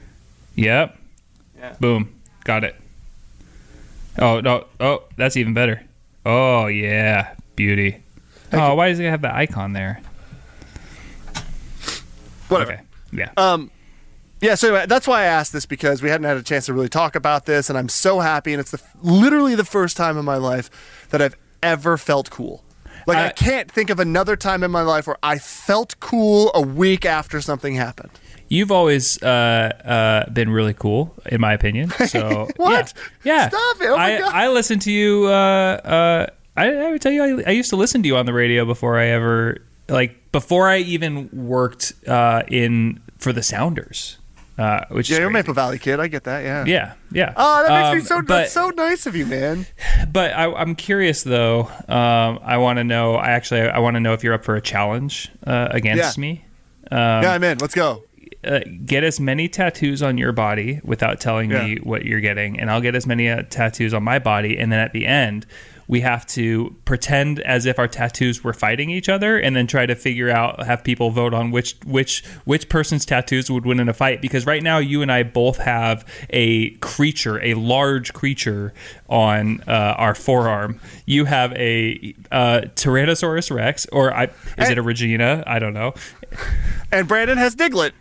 Yep. Yeah. Boom. Got it. Oh, no. Oh, that's even better. Oh, yeah. Beauty. Oh, why does it have the icon there? Whatever. Okay. Yeah. Um, yeah, so anyway, that's why I asked this, because we hadn't had a chance to really talk about this, and I'm so happy, and it's the literally the first time in my life that I've ever felt cool. Like, I, I- can't think of another time in my life where I felt cool a week after something happened. You've always uh, uh, been really cool, in my opinion. So What? Yeah. yeah. Stop it. Oh my I, God. I listen to you. Uh, uh, I, I would tell you, I, I used to listen to you on the radio before I ever, like, before I even worked uh, in for the Sounders. uh, which yeah, is you're a crazy. Maple Valley kid. I get that. Yeah. Yeah, yeah. Oh, that makes um, me so. but, That's so nice of you, man. But I, I'm curious though. Um, I want to know. I actually I want to know if you're up for a challenge uh, against Yeah. me. Um, yeah, I'm in. Let's go. Uh, get as many tattoos on your body without telling Yeah. me what you're getting, and I'll get as many uh, tattoos on my body, and then at the end we have to pretend as if our tattoos were fighting each other, and then try to figure out, have people vote on which which which person's tattoos would win in a fight. Because right now you and I both have a creature, a large creature on uh, our forearm. You have a uh, Tyrannosaurus Rex, or I, is and, it a Regina? I don't know. And Brandon has Diglett.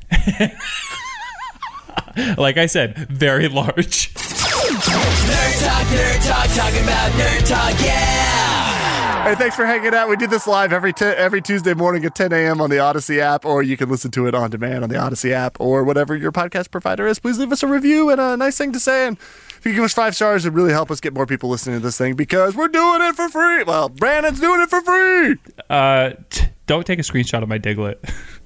Like I said, very large. Nerd Talk, Nerd Talk, talking about Nerd Talk, yeah! Hey, thanks for hanging out. We do this live every t- every Tuesday morning at ten a.m. on the Odyssey app, or you can listen to it on demand on the Odyssey app, or whatever your podcast provider is. Please leave us a review and a nice thing to say, and if you give us five stars, it'd really help us get more people listening to this thing, because we're doing it for free. Well, Brandon's doing it for free. Uh, t- don't take a screenshot of my Diglett.